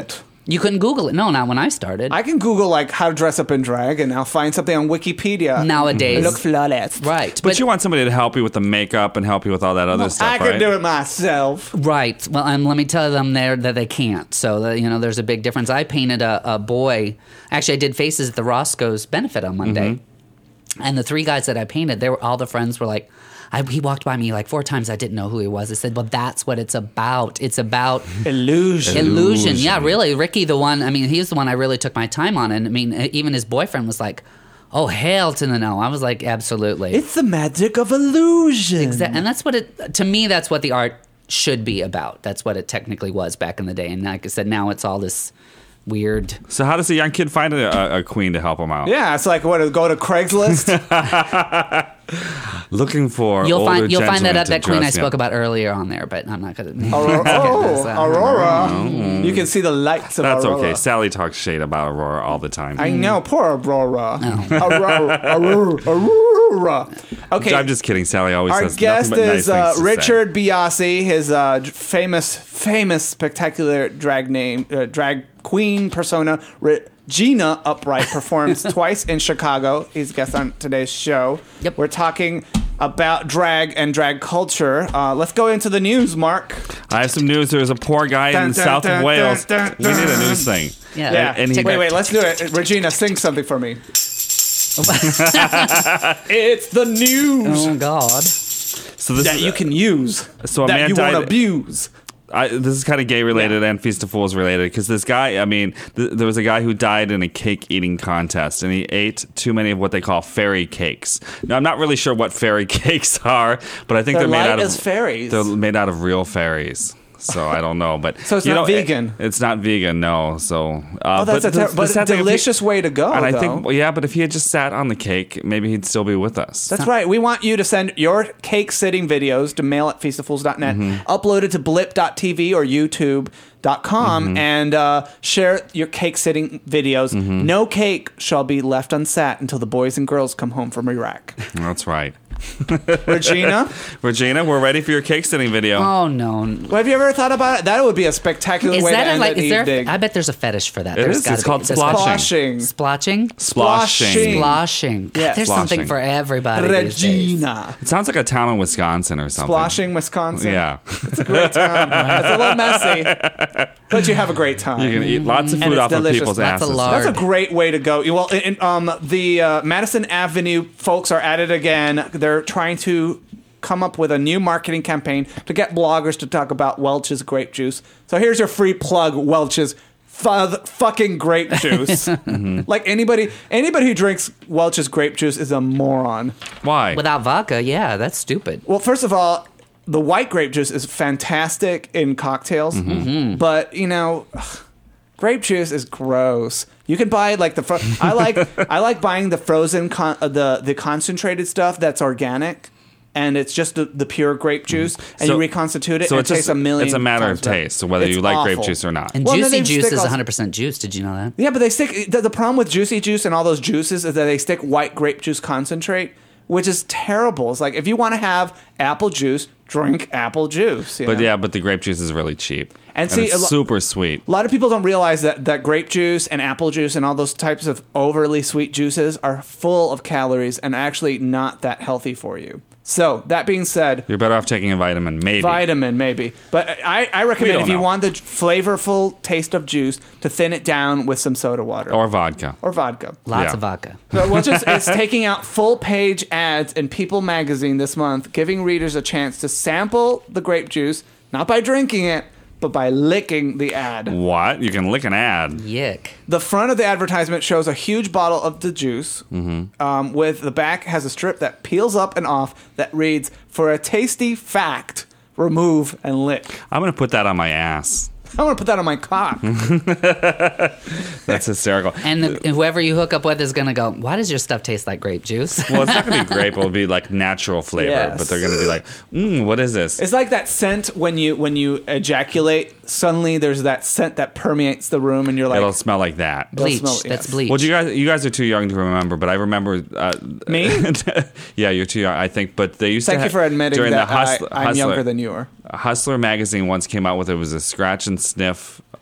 You couldn't Google it. No, not when I started. I can Google like how to dress up in drag, and I'll find something on Wikipedia. Nowadays. Look flawless. Right. But you want somebody to help you with the makeup and help you with all that other stuff, I can right? do it myself. Right. Well, and let me tell them there that they can't. So, there's a big difference. I painted a boy. Actually, I did faces at the Roscoe's benefit on Monday. And the 3 guys that I painted, all the friends were like, he walked by me like 4 times. I didn't know who he was. I said, well, that's what it's about. It's about illusion. Yeah, really. Ricky, the one, he's the one I really took my time on. And even his boyfriend was like, oh, hell to the no. I was like, absolutely. It's the magic of illusion. And that's what to me, that's what the art should be about. That's what it technically was back in the day. And like I said, now it's all this weird. So how does a young kid find a queen to help him out? Yeah, it's like, go to Craigslist? Looking for You'll older find that gentlemen at to that queen I dress spoke young. about earlier on there, but I'm not going to. Aurora. You can see the lights of That's Aurora. okay. Sally talks shade about Aurora all the time. I know, poor Aurora. Oh. Aurora. Okay. I'm just kidding. Sally always Our says guest nothing but nice is things to say. Richard Biasi. His famous, spectacular drag queen persona, Regina Upright, performs twice in Chicago. He's a guest on today's show. Yep. We're talking about drag and drag culture. Let's go into the news, Mark. I have some news. There's a poor guy in the south of Wales. We need a news thing. Yeah. Yeah. And he Wait, let's do it. Regina, sing something for me. It's the news Oh, God. So this that is, you can use, So a that man you died. won't abuse. This is kind of gay related and Feast of Fools related because this guy, there was a guy who died in a cake eating contest and he ate too many of what they call fairy cakes. Now, I'm not really sure what fairy cakes are, but I think They're they're made light out of as fairies. They're made out of real fairies. So I don't know, but So it's not vegan? It's not vegan, no. So That's but a sad thing, if he- delicious way to go, And I though. think, but if he had just sat on the cake, maybe he'd still be with us. That's right. We want you to send your cake sitting videos to mail at feastoffools.net, upload it to blip.tv or youtube.com, and share your cake sitting videos. No cake shall be left unsat until the boys and girls come home from Iraq. That's right. Regina, Regina, we're ready for your cake sitting video. Oh, no. well, have you ever thought about it? That would be a spectacular Is way to that end like, an is there, evening. I bet there's a fetish for that. It There's is. gotta It's be. called There's splashing. Splashing. Splotching? Splashing. Splashing. Yeah. There's Splashing. something for everybody. these days. Regina. It sounds like a town in Wisconsin or something. Splashing, Wisconsin. Yeah. Great time. It's a little messy, but you have a great time. You can eat lots of And food it's off delicious. of people's Lots of asses. lard. That's a great way to go. Well, the Madison Avenue folks are at it again. They're trying to come up with a new marketing campaign to get bloggers to talk about Welch's grape juice. So here's your free plug, Welch's fucking grape juice. Like anybody who drinks Welch's grape juice is a moron. Why? Without vodka, yeah, that's stupid. Well, first of all, the white grape juice is fantastic in cocktails, but grape juice is gross. You can buy like I like buying the frozen the concentrated stuff that's organic, and it's just the pure grape juice, and So- you reconstitute it. So and it's it tastes just a million. It's a matter of times better. taste, so whether It's you like grape awful. juice or not. And Well, then juicy they juice stick is all- 100% juice. Did you know that? Yeah, but they stick the problem with juicy juice and all those juices is that they stick white grape juice concentrate, which is terrible. It's like if you want to have apple juice, drink apple juice. you But know? yeah, but the grape juice is really cheap. And see, it's super sweet. A lot of people don't realize that grape juice and apple juice and all those types of overly sweet juices are full of calories and actually not that healthy for you. So, that being said, You're better off taking a vitamin, maybe. vitamin maybe. But I recommend don't if you know. want the flavorful taste of juice to thin it down with some soda water. Or vodka. Or vodka. Lots Yeah. of vodka. So it's taking out full page ads in People magazine this month, giving readers a chance to sample the grape juice, not by drinking it, but by licking the ad. What? You can lick an ad. Yuck. The front of the advertisement shows a huge bottle of the juice, with the back has a strip that peels up and off that reads, "For a tasty fact, remove and lick." I'm going to put that on my ass. I want to put that on my cock. That's hysterical. And whoever you hook up with is going to go, why does your stuff taste like grape juice? Well, it's not going to be grape. It'll be like natural flavor. Yes. But they're going to be like, what is this? It's like that scent when you ejaculate. Suddenly, there's that scent that permeates the room, and you're like, It'll smell like that. Bleach. smell- That's yes. bleach. Well, you guys are too young to remember, but I remember Me? Yeah, you're too young, I think. But they used Thank to you for admitting during that the I'm younger than you are. Hustler magazine once came out with it was a scratch and sniff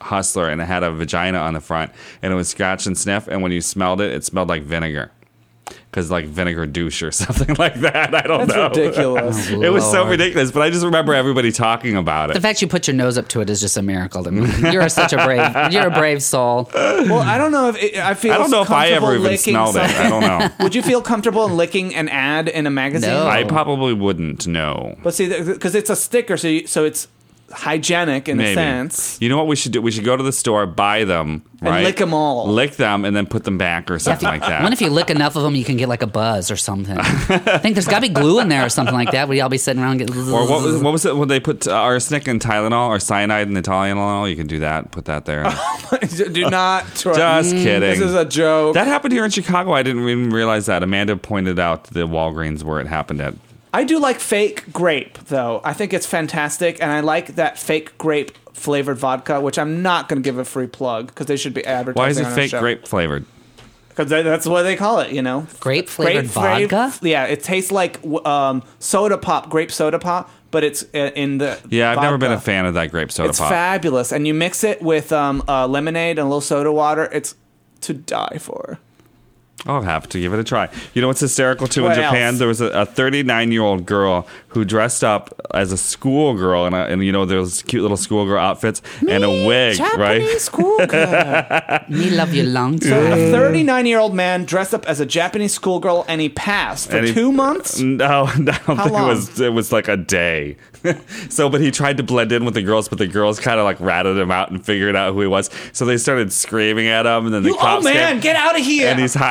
Hustler, and it had a vagina on the front, and it was scratch and sniff, and when you smelled it, it smelled like vinegar. Because like vinegar douche or something like that. I don't know. That's ridiculous. It was so Lord. ridiculous, but I just remember everybody talking about it. The fact you put your nose up to it is just a miracle to me. You're a brave soul. Well, I don't know if I feel. I don't know if I ever comfortable even licking smelled it. I don't know. Would you feel comfortable in licking an ad in a magazine? No. I probably wouldn't know. But see, because it's a sticker, so it's hygienic in a Maybe. sense. You know what we should do? We should go to the store, buy them, right? And lick 'em all. Lick them, and then put them back or something like that. What if you lick enough of them, you can get like a buzz or something? I think there's got to be glue in there or something like that. Where y'all be sitting around and get. Or what was it when they put arsenic and Tylenol or cyanide in the Tylenol? You can do that. Put that there. Do not try. Just kidding. This is a joke. That happened here in Chicago. I didn't even realize that. Amanda pointed out the Walgreens where it happened at. I do like fake grape, though. I think it's fantastic, and I like that fake grape flavored vodka, which I'm not going to give a free plug because they should be advertising. Why is it on our fake show. grape flavored? Because that's what they call it, you know. Grape flavored vodka? Yeah, it tastes like soda pop, grape soda pop, but it's in the. Yeah, I've never been a vodka. fan of that grape soda It's pop. fabulous, and you mix it with lemonade and a little soda water. It's to die for. I'll have to give it a try. You know what's hysterical too What in Japan? else? There was a 39-year-old girl who dressed up as a schoolgirl, and you know those cute little schoolgirl outfits and a wig, right? Japanese schoolgirl. Me love you long So time. a 39-year-old man dressed up as a Japanese schoolgirl, and he passed for And he- 2 months. No, I don't think long? it was like a day. But he tried to blend in with the girls, but the girls kind of like ratted him out and figured out who he was. So they started screaming at him, and then the You cops old man, came. get out of here! And he's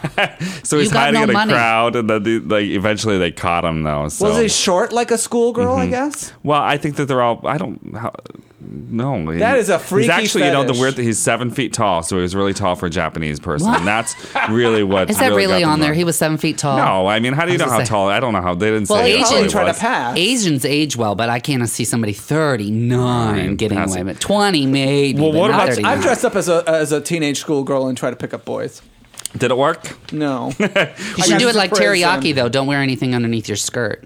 so he's You got hiding no in a money. crowd, and then eventually they caught him though. So. Was he short like a schoolgirl? I guess. Well, I think that they're all. I don't. No, That is a freaky He's actually, you know, the fetish. weird. He's 7 feet tall, so he was really tall for a Japanese person, and that's really what. Is that really got on them there? He was 7 feet tall. No, I mean, how do you I know was how gonna say- tall? I don't know how. They didn't Well, say. Asians how tall he try to was. pass. Asians age well, but I can't see somebody 39 getting pass away it. with it. 20 maybe. Well, but what not about- 39. I've dressed up as a teenage schoolgirl and tried to pick up boys. Did it work? No. You should do it like teriyaki, though. Don't wear anything underneath your skirt.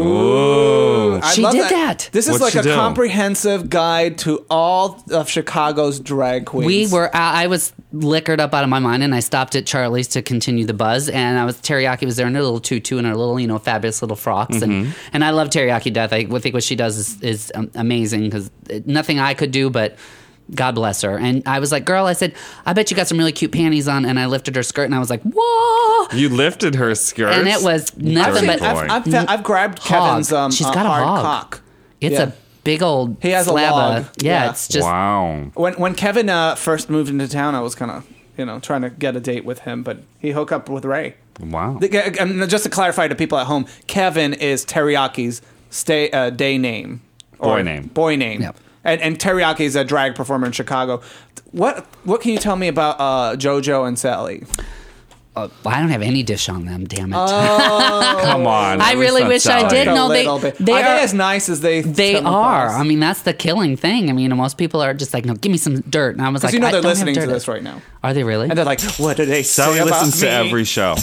Ooh. I She love did that. This is What'd like she a do? comprehensive guide to all of Chicago's drag queens. I was liquored up out of my mind, and I stopped at Charlie's to continue the buzz. And teriyaki was there in her little tutu and her little, fabulous little frocks. Mm-hmm. And I love teriyaki death. I think what she does is amazing because nothing I could do, but God bless her. And I was like, girl, I said, I bet you got some really cute panties on. And I lifted her skirt, and I was like, whoa. You lifted her skirt, And it was nothing Dirty but boy. I've grabbed hog. Kevin's She's got a hard hog. cock. It's Yeah. a big old He has a slab log. of, yeah, Yeah. it's just Wow. When Kevin first moved into town, I was kind of trying to get a date with him, but he hooked up with Ray. Wow. And just to clarify to people at home, Kevin is Teriyaki's day name. Boy name. Boy name. Yep. And Teriyaki is a drag performer in Chicago. What can you tell me about JoJo and Sally? I don't have any dish on them, damn it. Come on. I At least really not wish I Sally. did. No, A they- little bit. they are are- they as nice as they They come are. across? I mean, that's the killing thing. I mean, most people are just like, no, give me some dirt. And I was like, Because I they're don't listening have to dirt. this right now. Are they really? And they're like, what do they Sally say about listens to me? every show.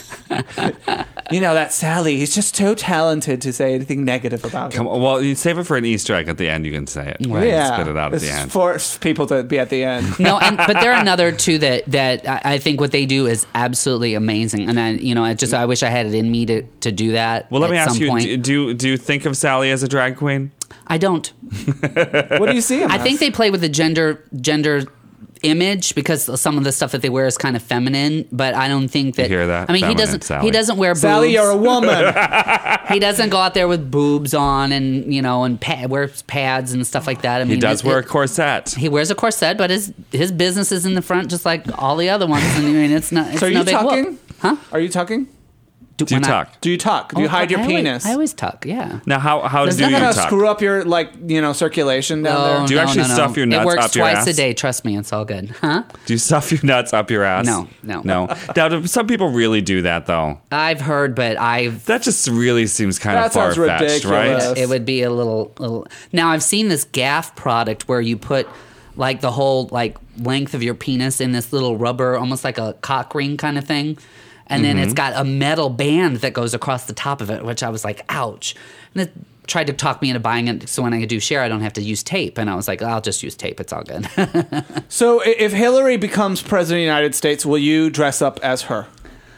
That Sally, he's just too talented to say anything negative about him. Come on, well, you save it for an Easter egg at the end. You can say it. Right. Yeah. Spit it out at It's the end. force people to be at the end. No, but there are another two that I think what they do is absolutely amazing. And I wish I had it in me to do that. Well, let me at ask some you: point. do you think of Sally as a drag queen? I don't. What do you see him I as? think they play with the gender image because some of the stuff that they wear is kind of feminine, but I don't think that. You hear that? I mean, Feminine, Sally. he doesn't wear boobs. Sally, you're a woman. He doesn't go out there with boobs on and wears pads and stuff like that. I mean, He does wear a corset. He wears a corset, but his business is in the front, just like all the other ones. And I mean, it's not. It's So are no you big whoop. tucking? Huh? Are you tucking? Do you when I- tuck? Do you tuck? Do you hide your penis? I always tuck. Yeah. Now, how There's do you nothing Gonna tuck? screw up your circulation down there. Do you actually stuff your nuts It works up your twice ass? a day. Trust me, it's all good. Huh? Do you stuff your nuts up your ass? No. no. Now, do some people really do that though? I've heard, but That just really seems kind That of far sounds fetched, right? ridiculous. it would be a little. Now I've seen this gaff product where you put like the whole like length of your penis in this little rubber, almost like a cock ring kind of thing. And then it's got a metal band that goes across the top of it, which I was like, ouch. And tried to talk me into buying it so when I could do share, I don't have to use tape. And I was like, I'll just use tape. It's all good. So if Hillary becomes president of the United States, will you dress up as her?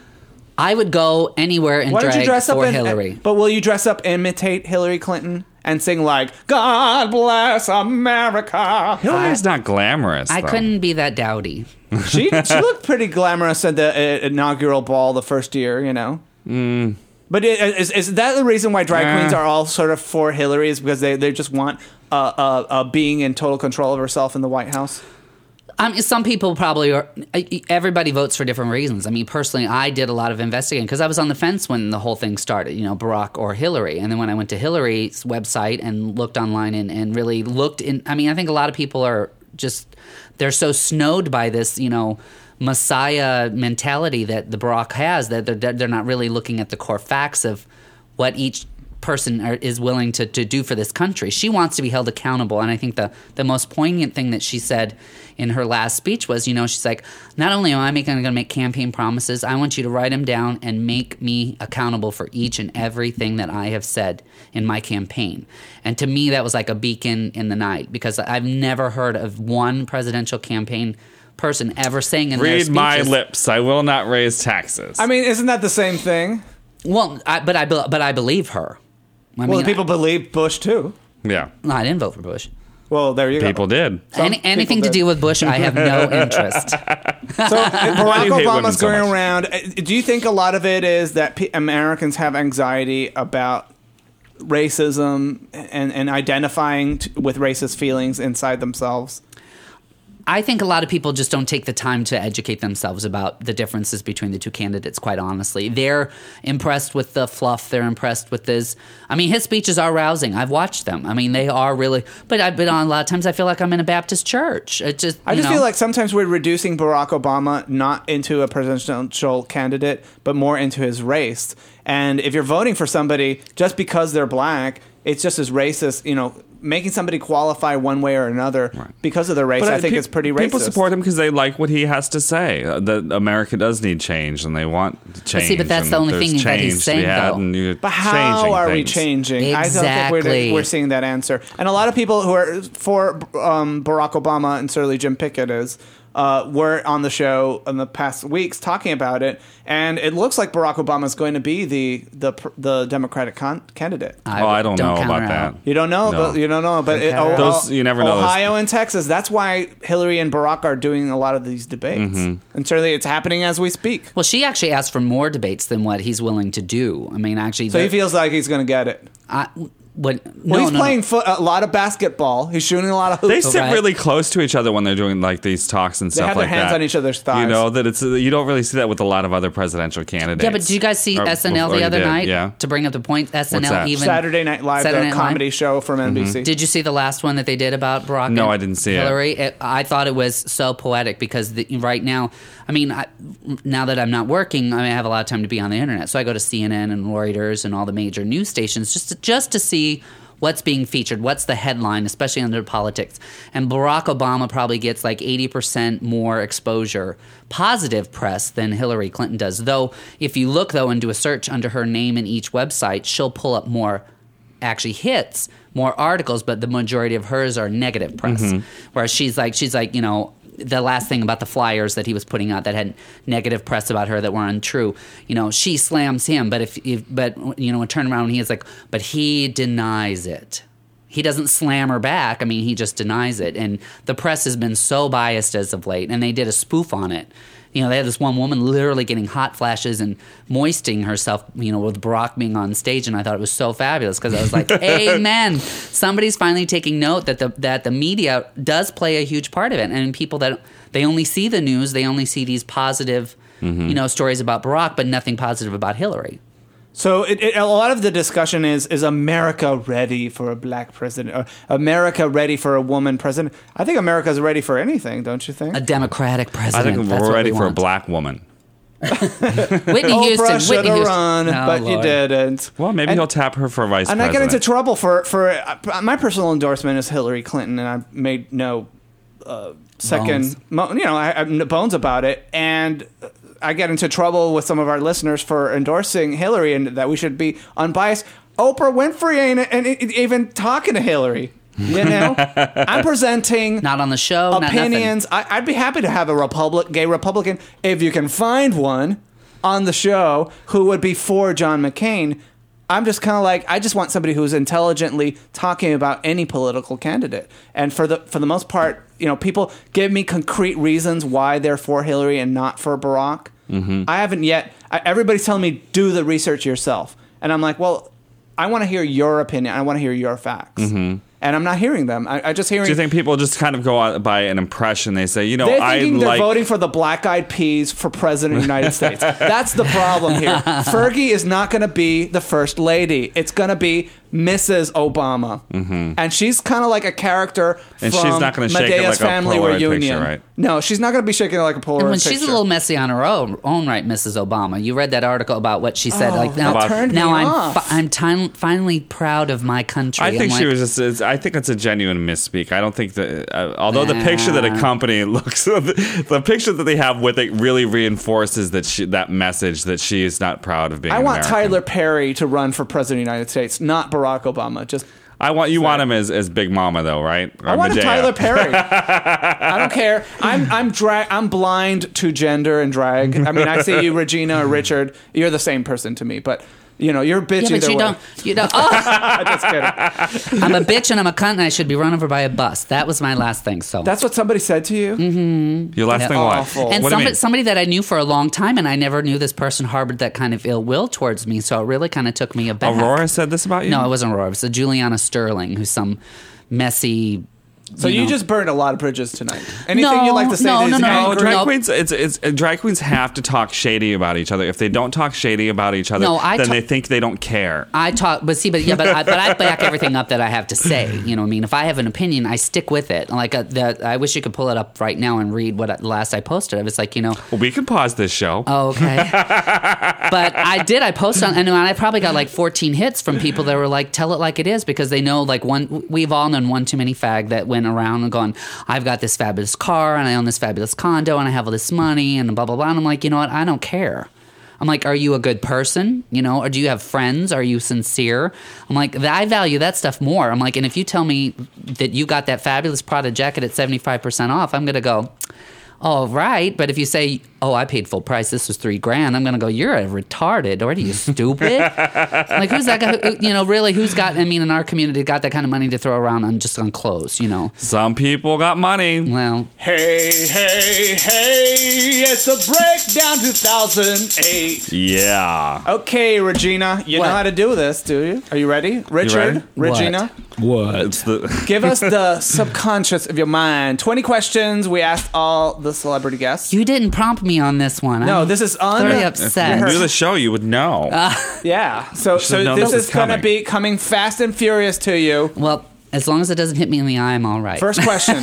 I would go anywhere and Why don't you drag dress up for in, Hillary. But will you dress up, imitate Hillary Clinton, and sing like "God bless America"? Hillary's not glamorous. I though. couldn't be that dowdy. She looked pretty glamorous at the inaugural ball the first year, you know. But is that the reason why drag queens are all sort of for Hillary? Is because they just want being in total control of herself in the White House? Some people probably are. Everybody votes for different reasons. I mean, personally, I did a lot of investigating because I was on the fence when the whole thing started, you know, Barack or Hillary. And then when I went to Hillary's website and looked online and really looked in, I mean, I think a lot of people are just, they're so snowed by this, you know, Messiah mentality that the Barack has that they're not really looking at the core facts of what each person is willing to do for this country. She wants to be held accountable. And I think the most poignant thing that she said in her last speech was, you know, she's like, not only am I going to make campaign promises, I want you to write them down and make me accountable for each and everything that I have said in my campaign. And to me, that was like a beacon in the night because I've never heard of one presidential campaign person ever saying in their speeches, read my lips, I will not raise taxes. I mean, isn't that the same thing? Well, but I believe her. Well, people believe Bush too. Yeah. No, I didn't vote for Bush. Well, there you go. People did. Anything to did. do with Bush, I have no interest. So Barack you hate women Obama's so going much? around. Do you think a lot of it is that Americans have anxiety about racism and identifying with racist feelings inside themselves? I think a lot of people just don't take the time to educate themselves about the differences between the two candidates, quite honestly. They're impressed with the fluff. They're impressed with his... I mean, his speeches are rousing. I've watched them. I mean, they are really... But I've been on a lot of times, I feel like I'm in a Baptist church. I just feel like sometimes we're reducing Barack Obama not into a presidential candidate, but more into his race. And if you're voting for somebody just because they're black, it's just as racist, you know... Making somebody qualify one way or another because of their race, I think it's pretty racist. People support him because they like what he has to say. That America does need change, and they want change. But that's the only thing that he's saying, though. But how are we changing? Exactly. I don't think we're seeing that answer. And a lot of people who are for Barack Obama, and certainly Jim Pickett is, were on the show in the past weeks talking about it, and it looks like Barack Obama is going to be the Democratic candidate. I don't know about that. You don't know, No. but you don't know. But you never know. Ohio and Texas. That's why Hillary and Barack are doing a lot of these debates, and certainly it's happening as we speak. Well, she actually asked for more debates than what he's willing to do. I mean, actually, So he feels like he's going to get it. He's playing a lot of basketball. He's shooting a lot of hoops. They sit really close to each other when they're doing like these talks and stuff have like their hands that. on each other's thighs. You know that you don't really see that with a lot of other presidential candidates. Yeah, but did you guys see SNL the other night? Yeah. To bring up the point, SNL that? even Saturday Night Live, the comedy show from NBC. Did you see the last one that they did about Barack? No, and I didn't see Hillary? I thought it was so poetic because right now, I mean, now that I'm not working, I have a lot of time to be on the internet, so I go to CNN and Reuters and all the major news stations just to see what's being featured, what's the headline, especially under politics. And Barack Obama probably gets like 80% more exposure, positive press, than Hillary Clinton does. Though, if you look, though, and do a search under her name in each website, she'll pull up more actually hits, more articles, but the majority of hers are negative press. Whereas she's like, you know, the last thing about the flyers that he was putting out that had negative press about her that were untrue, you know, she slams him, but but you know, turn around and he is like, but he denies it. He doesn't slam her back. I mean, he just denies it. And the press has been so biased as of late, and they did a spoof on it. You know, they had this one woman literally getting hot flashes and moistening herself, you know, with Barack being on stage, and I thought it was so fabulous because I was like, amen. Somebody's finally taking note that the media does play a huge part of it. And people that they only see the news, they only see these positive, you know, stories about Barack, but nothing positive about Hillary. So a lot of the discussion is America ready for a black president? Or America ready for a woman president? I think America's ready for anything, don't you think? A Democratic I president. think That's we're what ready we for a want. black woman. Whitney Oprah Houston. should Whitney have Houston. run, Oh, but you Lord. didn't. Well, maybe he'll tap her for vice And president. I get into trouble for my personal endorsement is Hillary Clinton, and I made no second, I have no bones about it. And I get into trouble with some of our listeners for endorsing Hillary and that we should be unbiased. Oprah Winfrey ain't even talking to Hillary. You know, I'm presenting Not on the show. not nothing. opinions. I'd be happy to have a gay Republican, if you can find one, on the show who would be for John McCain. I'm just kind of like, I just want somebody who's intelligently talking about any political candidate. And for the most part, you know, people give me concrete reasons why they're for Hillary and not for Barack. Mm-hmm. I haven't yet. Everybody's telling me, do the research yourself. And I'm like, well, I want to hear your opinion. I want to hear your facts. Mm-hmm. And I'm not hearing them. I just hearing. Do you think people just kind of go out by an impression? They say, you know, they're thinking they're voting for the Black Eyed Peas for president of the United States. That's the problem here. Fergie is not going to be the first lady. It's going to be Mrs. Obama, and she's kind of like a character and from she's not going to shake it Medea's like Family a Polaroid Reunion. picture, right? No, she's not going to be shaking it like a Polaroid And when picture. she's a little messy on her own right, Mrs. Obama. You read that article about what she said. Like now, that turned me off. I'm finally proud of my country. I think I'm she like, was just. I think it's a genuine misspeak. I don't think that. Although the picture that accompanied looks, the picture that they have with it really reinforces that message that she is not proud of being. I want American. Tyler Perry to run for president of the United States, not Barack Obama. Just. You want him as Big Mama though, right? Or I want Medea. Tyler Perry. I don't care. I'm blind to gender and drag. I mean, I see you, Regina or Richard. You're the same person to me, but you know, you're a bitch yeah, either way. but you don't. Oh, I'm just kidding. I'm a bitch and I'm a cunt and I should be run over by a bus. That was my last thing. So That's what somebody said to you. Mm-hmm. Your last thing, what? Awful. And What do you mean? somebody that I knew for a long time, and I never knew this person harbored that kind of ill will towards me. So it really kind of took me aback. Aurora said this about you? No, it wasn't Aurora. It was a Juliana Sterling, who's some messy. So you know. just burned a lot of bridges tonight. Anything you'd like to say? No, to these no, No, angry- drag no. queens. It's drag queens have to talk shady about each other. If they don't talk shady about each other, No, I then ta- they think they don't care. I talk, but I back everything up that I have to say. You know what I mean? If I have an opinion, I stick with it. Like I wish you could pull it up right now and read what last I posted. I was like, you know. Well, we can pause this show. Oh, okay. But I did. I posted on, and I probably got like 14 hits from people that were like, "Tell it like it is," because they know like we've all known one too many fag that went around and gone, "I've got this fabulous car and I own this fabulous condo and I have all this money and blah blah blah." And I'm like, you know what? I don't care. I'm like, are you a good person? You know, or do you have friends? Are you sincere? I'm like, I value that stuff more. I'm like, and if you tell me that you got that fabulous Prada jacket at 75% off, I'm gonna go, all right. But if you say, oh, I paid full price, this was $3,000, I'm going to go, you're a retarded. Or are you stupid? Like, who's that guy, you know, really, who's got, I mean, in our community, got that kind of money to throw around on just on clothes, you know? Some people got money. Well, Hey, it's a breakdown 2008. Yeah. Okay, Regina, you What? know how to do this, do you? Are you ready? Richard, ready? Regina, What? It's the give us the subconscious of your mind. 20 questions. We asked all the celebrity guests. you didn't prompt me on this one. No, I'm this is very if upset. you knew the show, you would know. Yeah. So should know this this is is going to coming. be coming fast and furious to you. Well, as long as it doesn't hit me in the eye, I'm all right. First question.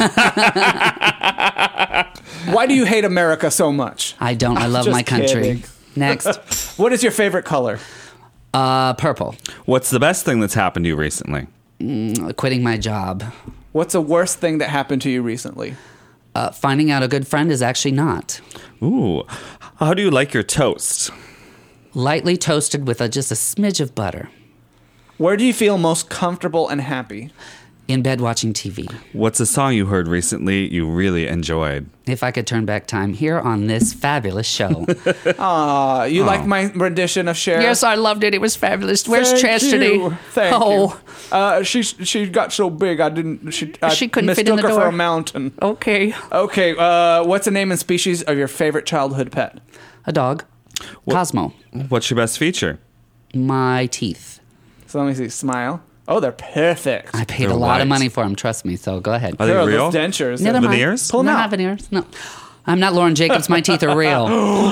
Why do you hate America so much? I don't. I love Just my country. kidding. Next. What is your favorite color? Purple. What's the best thing that's happened to you recently? Quitting my job. What's the worst thing that happened to you recently? Finding out a good friend is actually not. Ooh. How do you like your toast? Lightly toasted with just a smidge of butter. Where do you feel most comfortable and happy? In bed watching TV. What's a song you heard recently you really enjoyed? If I could turn back time here on this fabulous show. You like my rendition of Cher? Yes, I loved it. It was fabulous. Where's Thank Chastity? you. Thank Oh, you. She got so big I didn't. I She couldn't fit in mistook the her for door. a mountain. okay. Okay. What's the name and species of your favorite childhood pet? A dog. Cosmo. What's your best feature? My teeth. So let me see. Smile. Oh, they're perfect. I paid They're a lot of white. money for them. Trust me. So go ahead. Are they Girl, real? those dentures. Never mind. veneers? Pull 'em no, out. not veneers. No. I'm not Lauren Jacobs. My teeth are real.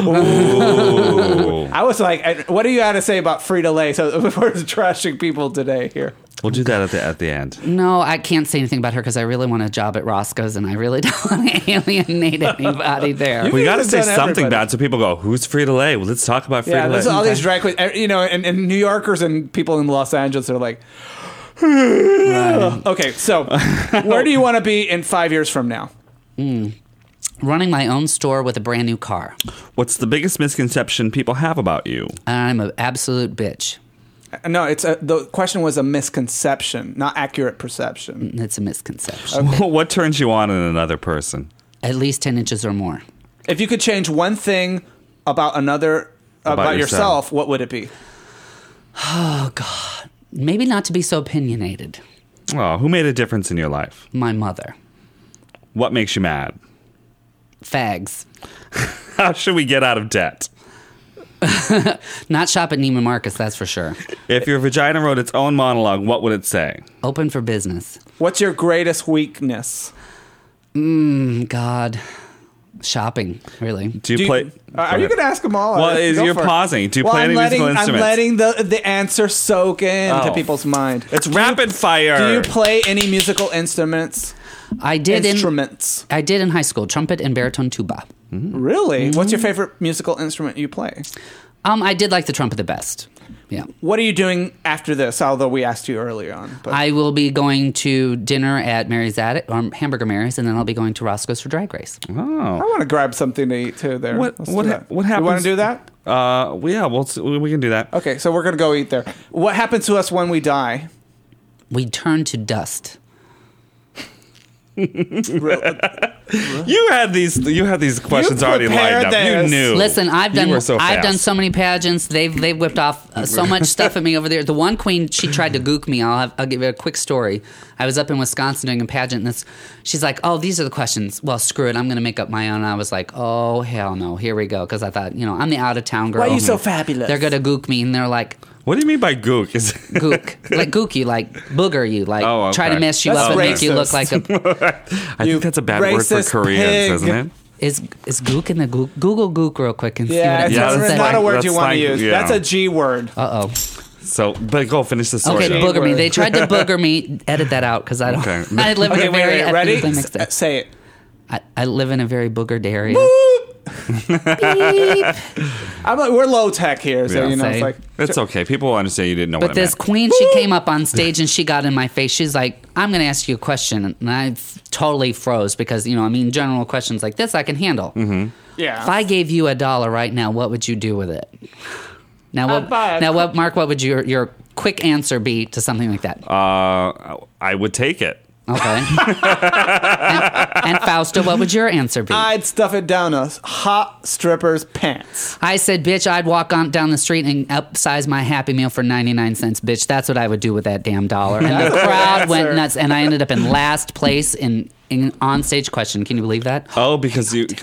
Ooh. I was like, what do you have to say about Frito-Lay? So we're trashing people today here. We'll do that at the end. No, I can't say anything about her because I really want a job at Roscoe's and I really don't want to alienate anybody there. We got to You've say done something everybody. bad so people go, who's Frito-Lay? Well, let's talk about Yeah, there's Frito-Lay. all these drag queens, you know, and New Yorkers and people in Los Angeles are like, Right. okay, so where do you want to be in 5 years from now? Running my own store with a brand new car. What's the biggest misconception people have about you? I'm an absolute bitch. No, the question was a misconception, not accurate perception. It's a misconception. What turns you on in another person? At least 10 inches or more. If you could change one thing about about yourself, what would it be? Oh, God. Maybe not to be so opinionated. Oh, who made a difference in your life? My mother. What makes you mad? Fags. How should we get out of debt? Not shop at Neiman Marcus, that's for sure. If your vagina wrote its own monologue, what would it say? Open for business. What's your greatest weakness? God. Shopping, really. Do you play? Are you going to ask them all? Well, you're pausing. Do you play any musical instruments? I'm letting the answer soak into Oh. people's mind. It's rapid fire. Do you play any musical instruments? I did in high school, trumpet and baritone tuba. Really? What's your favorite musical instrument you play? I did like the trumpet the best. Yeah. What are you doing after this? Although we asked you earlier on. But I will be going to dinner at Mary's Attic, or Hamburger Mary's, and then I'll be going to Roscoe's for Drag Race. I Oh. want to grab something to eat too there. What happens? You want to do that? Yeah, we can do that. Okay, so we're going to go eat there. What happens to us when we die? We turn to dust. You had these questions already lined up. prepared You this. knew. Listen, I've You were so done fast. so many pageants. They've whipped off so much stuff at me over there. The one queen, she tried to gook me. I'll give you a quick story. I was up in Wisconsin doing a pageant, and she's like, "Oh, these are the questions. Well, screw it. I'm going to make up my own." And I was like, "Oh, hell no. Here we go." Because I thought, I'm the out of town girl. Why are you so fabulous? They're going to gook me, and they're like, What do you mean by gook? gook, like gook you, like booger you, like Oh, okay. try to mess you That's up and make you racist. look like a. I think that's a bad word for racist Koreans, pig. isn't it? Is gook in the gook? Google gook real quick and see what Yeah, it it's Yeah, says. that's not a like- word you that's want to like- use. yeah. That's a G word. Uh oh. So, but go finish the story. Okay, though. booger me. word. They tried to booger me. Edit that out because I don't. Okay. I live in Okay, a very wait. Ready? ethnically mixed area. Say it. I live in a very boogered area. We're low tech here, so Yeah. it's Say. like It's okay. People will understand you didn't know But what I this meant. queen, she came up on stage and she got in my face. She's like, "I'm going to ask you a question," and I totally froze because general questions like this I can handle. Mm-hmm. yeah. If I gave you $1 right now, what would you do with it? Now, I'd buy it. what, Mark? What would your quick answer be to something like that? I would take it. Okay. and Fausto, what would your answer be? I'd stuff it down a hot stripper's pants. I said, bitch, I'd walk on down the street and upsize my Happy Meal for 99 cents, bitch. That's what I would do with that damn dollar. And the crowd went answer. nuts, and I ended up in last place in on stage question. Can you believe that? Oh, because you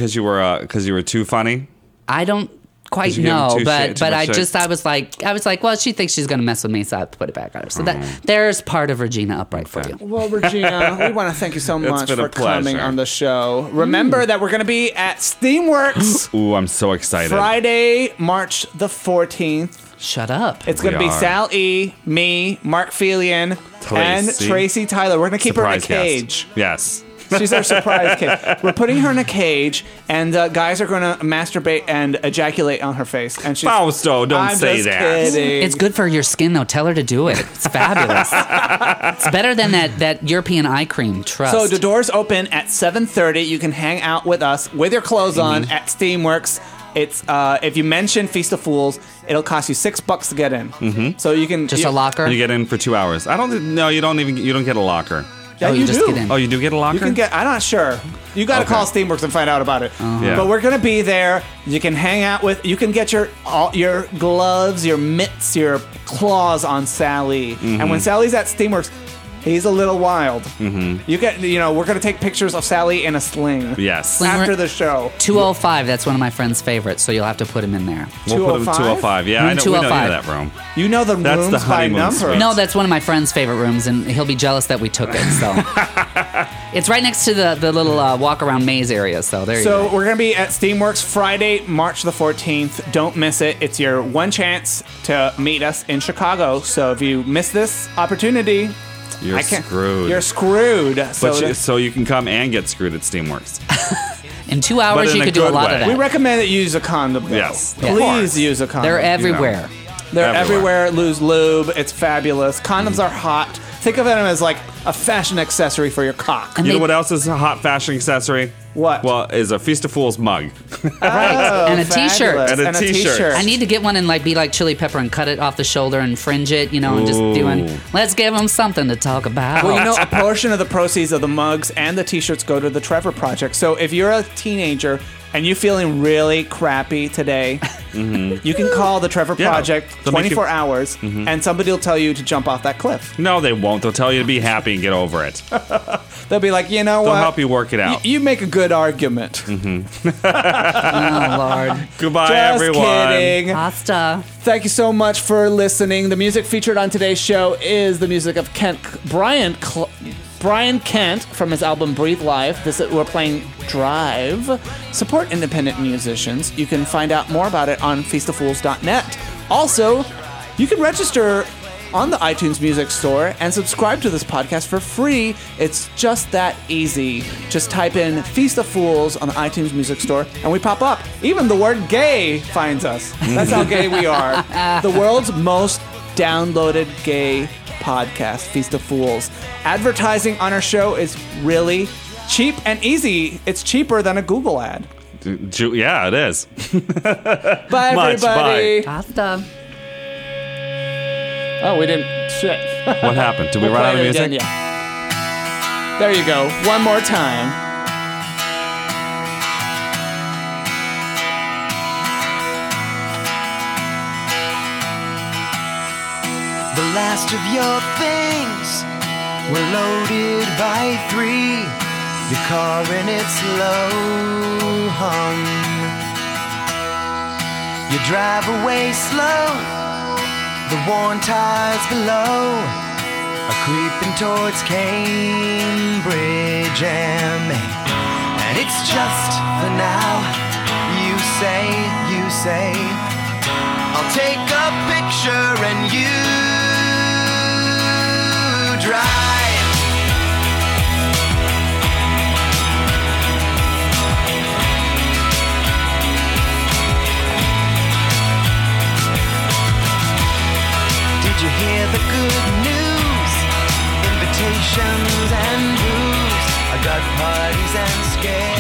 were too funny. I don't quite Did you give him know, too but much shit? I was like, well, she thinks she's gonna mess with me, so I have to put it back on her. So there's part of Regina upright for you. Well, Regina, we want to thank you so much been a for coming pleasure. on the show. Remember that we're going to be at Steamworks Ooh, I'm so excited. Friday, March the 14th. Shut up. It's going to We be are. Sal E., me, Mark Felian, and Tracy. Tracy Tyler. We're going to keep Surprise her in a guest. cage. Yes. She's our surprise kid. We're putting her in a cage, and guys are going to masturbate and ejaculate on her face. And she's, Fausto, don't I'm say just that. Kidding. It's good for your skin, though. Tell her to do it. It's fabulous. It's better than that European eye cream. Trust. So the doors open at 7:30. You can hang out with us with your clothes on at Steamworks. It's if you mention Feast of Fools, it'll cost you $6 to get in. Mm-hmm. So you can Just a locker? You get in for 2 hours. I don't. No, you don't get a locker. Yeah, Oh, you you just do. get in. Oh, you do get a locker. You can get. I'm not sure. You got to Okay. call Steamworks and find out about it. Yeah. But we're gonna be there. You can hang out with. You can get all your gloves, your mitts, your claws on Sally. Mm-hmm. And when Sally's at Steamworks, he's a little wild. Mm-hmm. You get. We're gonna take pictures of Sally in a sling. Yes. Sling. After the show. 205. That's one of my friend's favorites, so you'll have to put him in there. We'll put him 205. Yeah, Room I know. We know 205. that room. You know the That's rooms the by honeymoon number. suite. No, that's one of my friend's favorite rooms, and he'll be jealous that we took it. So it's right next to the little walk around maze area. So there you So go. we're gonna be at Steamworks Friday, March the 14th. Don't miss it. It's your one chance to meet us in Chicago. So if you miss this opportunity, You're screwed. You're screwed. So you can come and get screwed at Steamworks. In 2 hours, in you a could do a good lot way. of that. we recommend that you use a condom. Though. Yes, of Please course. use a condom. They're everywhere. They're everywhere. Lose lube. It's fabulous. Condoms are hot. Think of them as like a fashion accessory for your cock. You know what else is a hot fashion accessory? What? Well, is a Feast of Fools mug. Right. And a t-shirt. And a t-shirt. I need to get one and like be like Chili Pepper and cut it off the shoulder and fringe it, you know, and just doing, let's give them something to talk about. Well, you know, a portion of the proceeds of the mugs and the t-shirts go to the Trevor Project. So if you're a teenager and you're feeling really crappy today, you can call the Trevor Project 24 hours and somebody will tell you to jump off that cliff. No, they won't. They'll tell you to be happy and get over it. They'll be like, you know They'll what? help you work it out. You make a good argument. Oh, Lord. Goodbye, Just everyone. kidding. Pasta. Thank you so much for listening. The music featured on today's show is the music of Brian Kent from his album Breathe Life. We're playing Drive. Support independent musicians. You can find out more about it on feastoffools.net. Also, you can register on the iTunes Music Store and subscribe to this podcast for free. It's just that easy. Just type in Feast of Fools on the iTunes Music Store and we pop up. Even the word gay finds us. That's how gay we are. The world's most downloaded gay podcast, Feast of Fools. Advertising on our show is really cheap and easy. It's cheaper than a Google ad. Yeah, it is. Bye, everybody. Bye. Pasta. Oh, we didn't. Shit. What happened? Did we run out of music? Again, yeah. There you go. One more time. The last of your things were loaded by 3. Your car in its low hum. You drive away slow. The worn tires below are creeping towards Cambridge, MA. And it's just for now. You say, I'll take a picture and you drive. Did you hear the good news? Invitations and booze. I got parties and scares.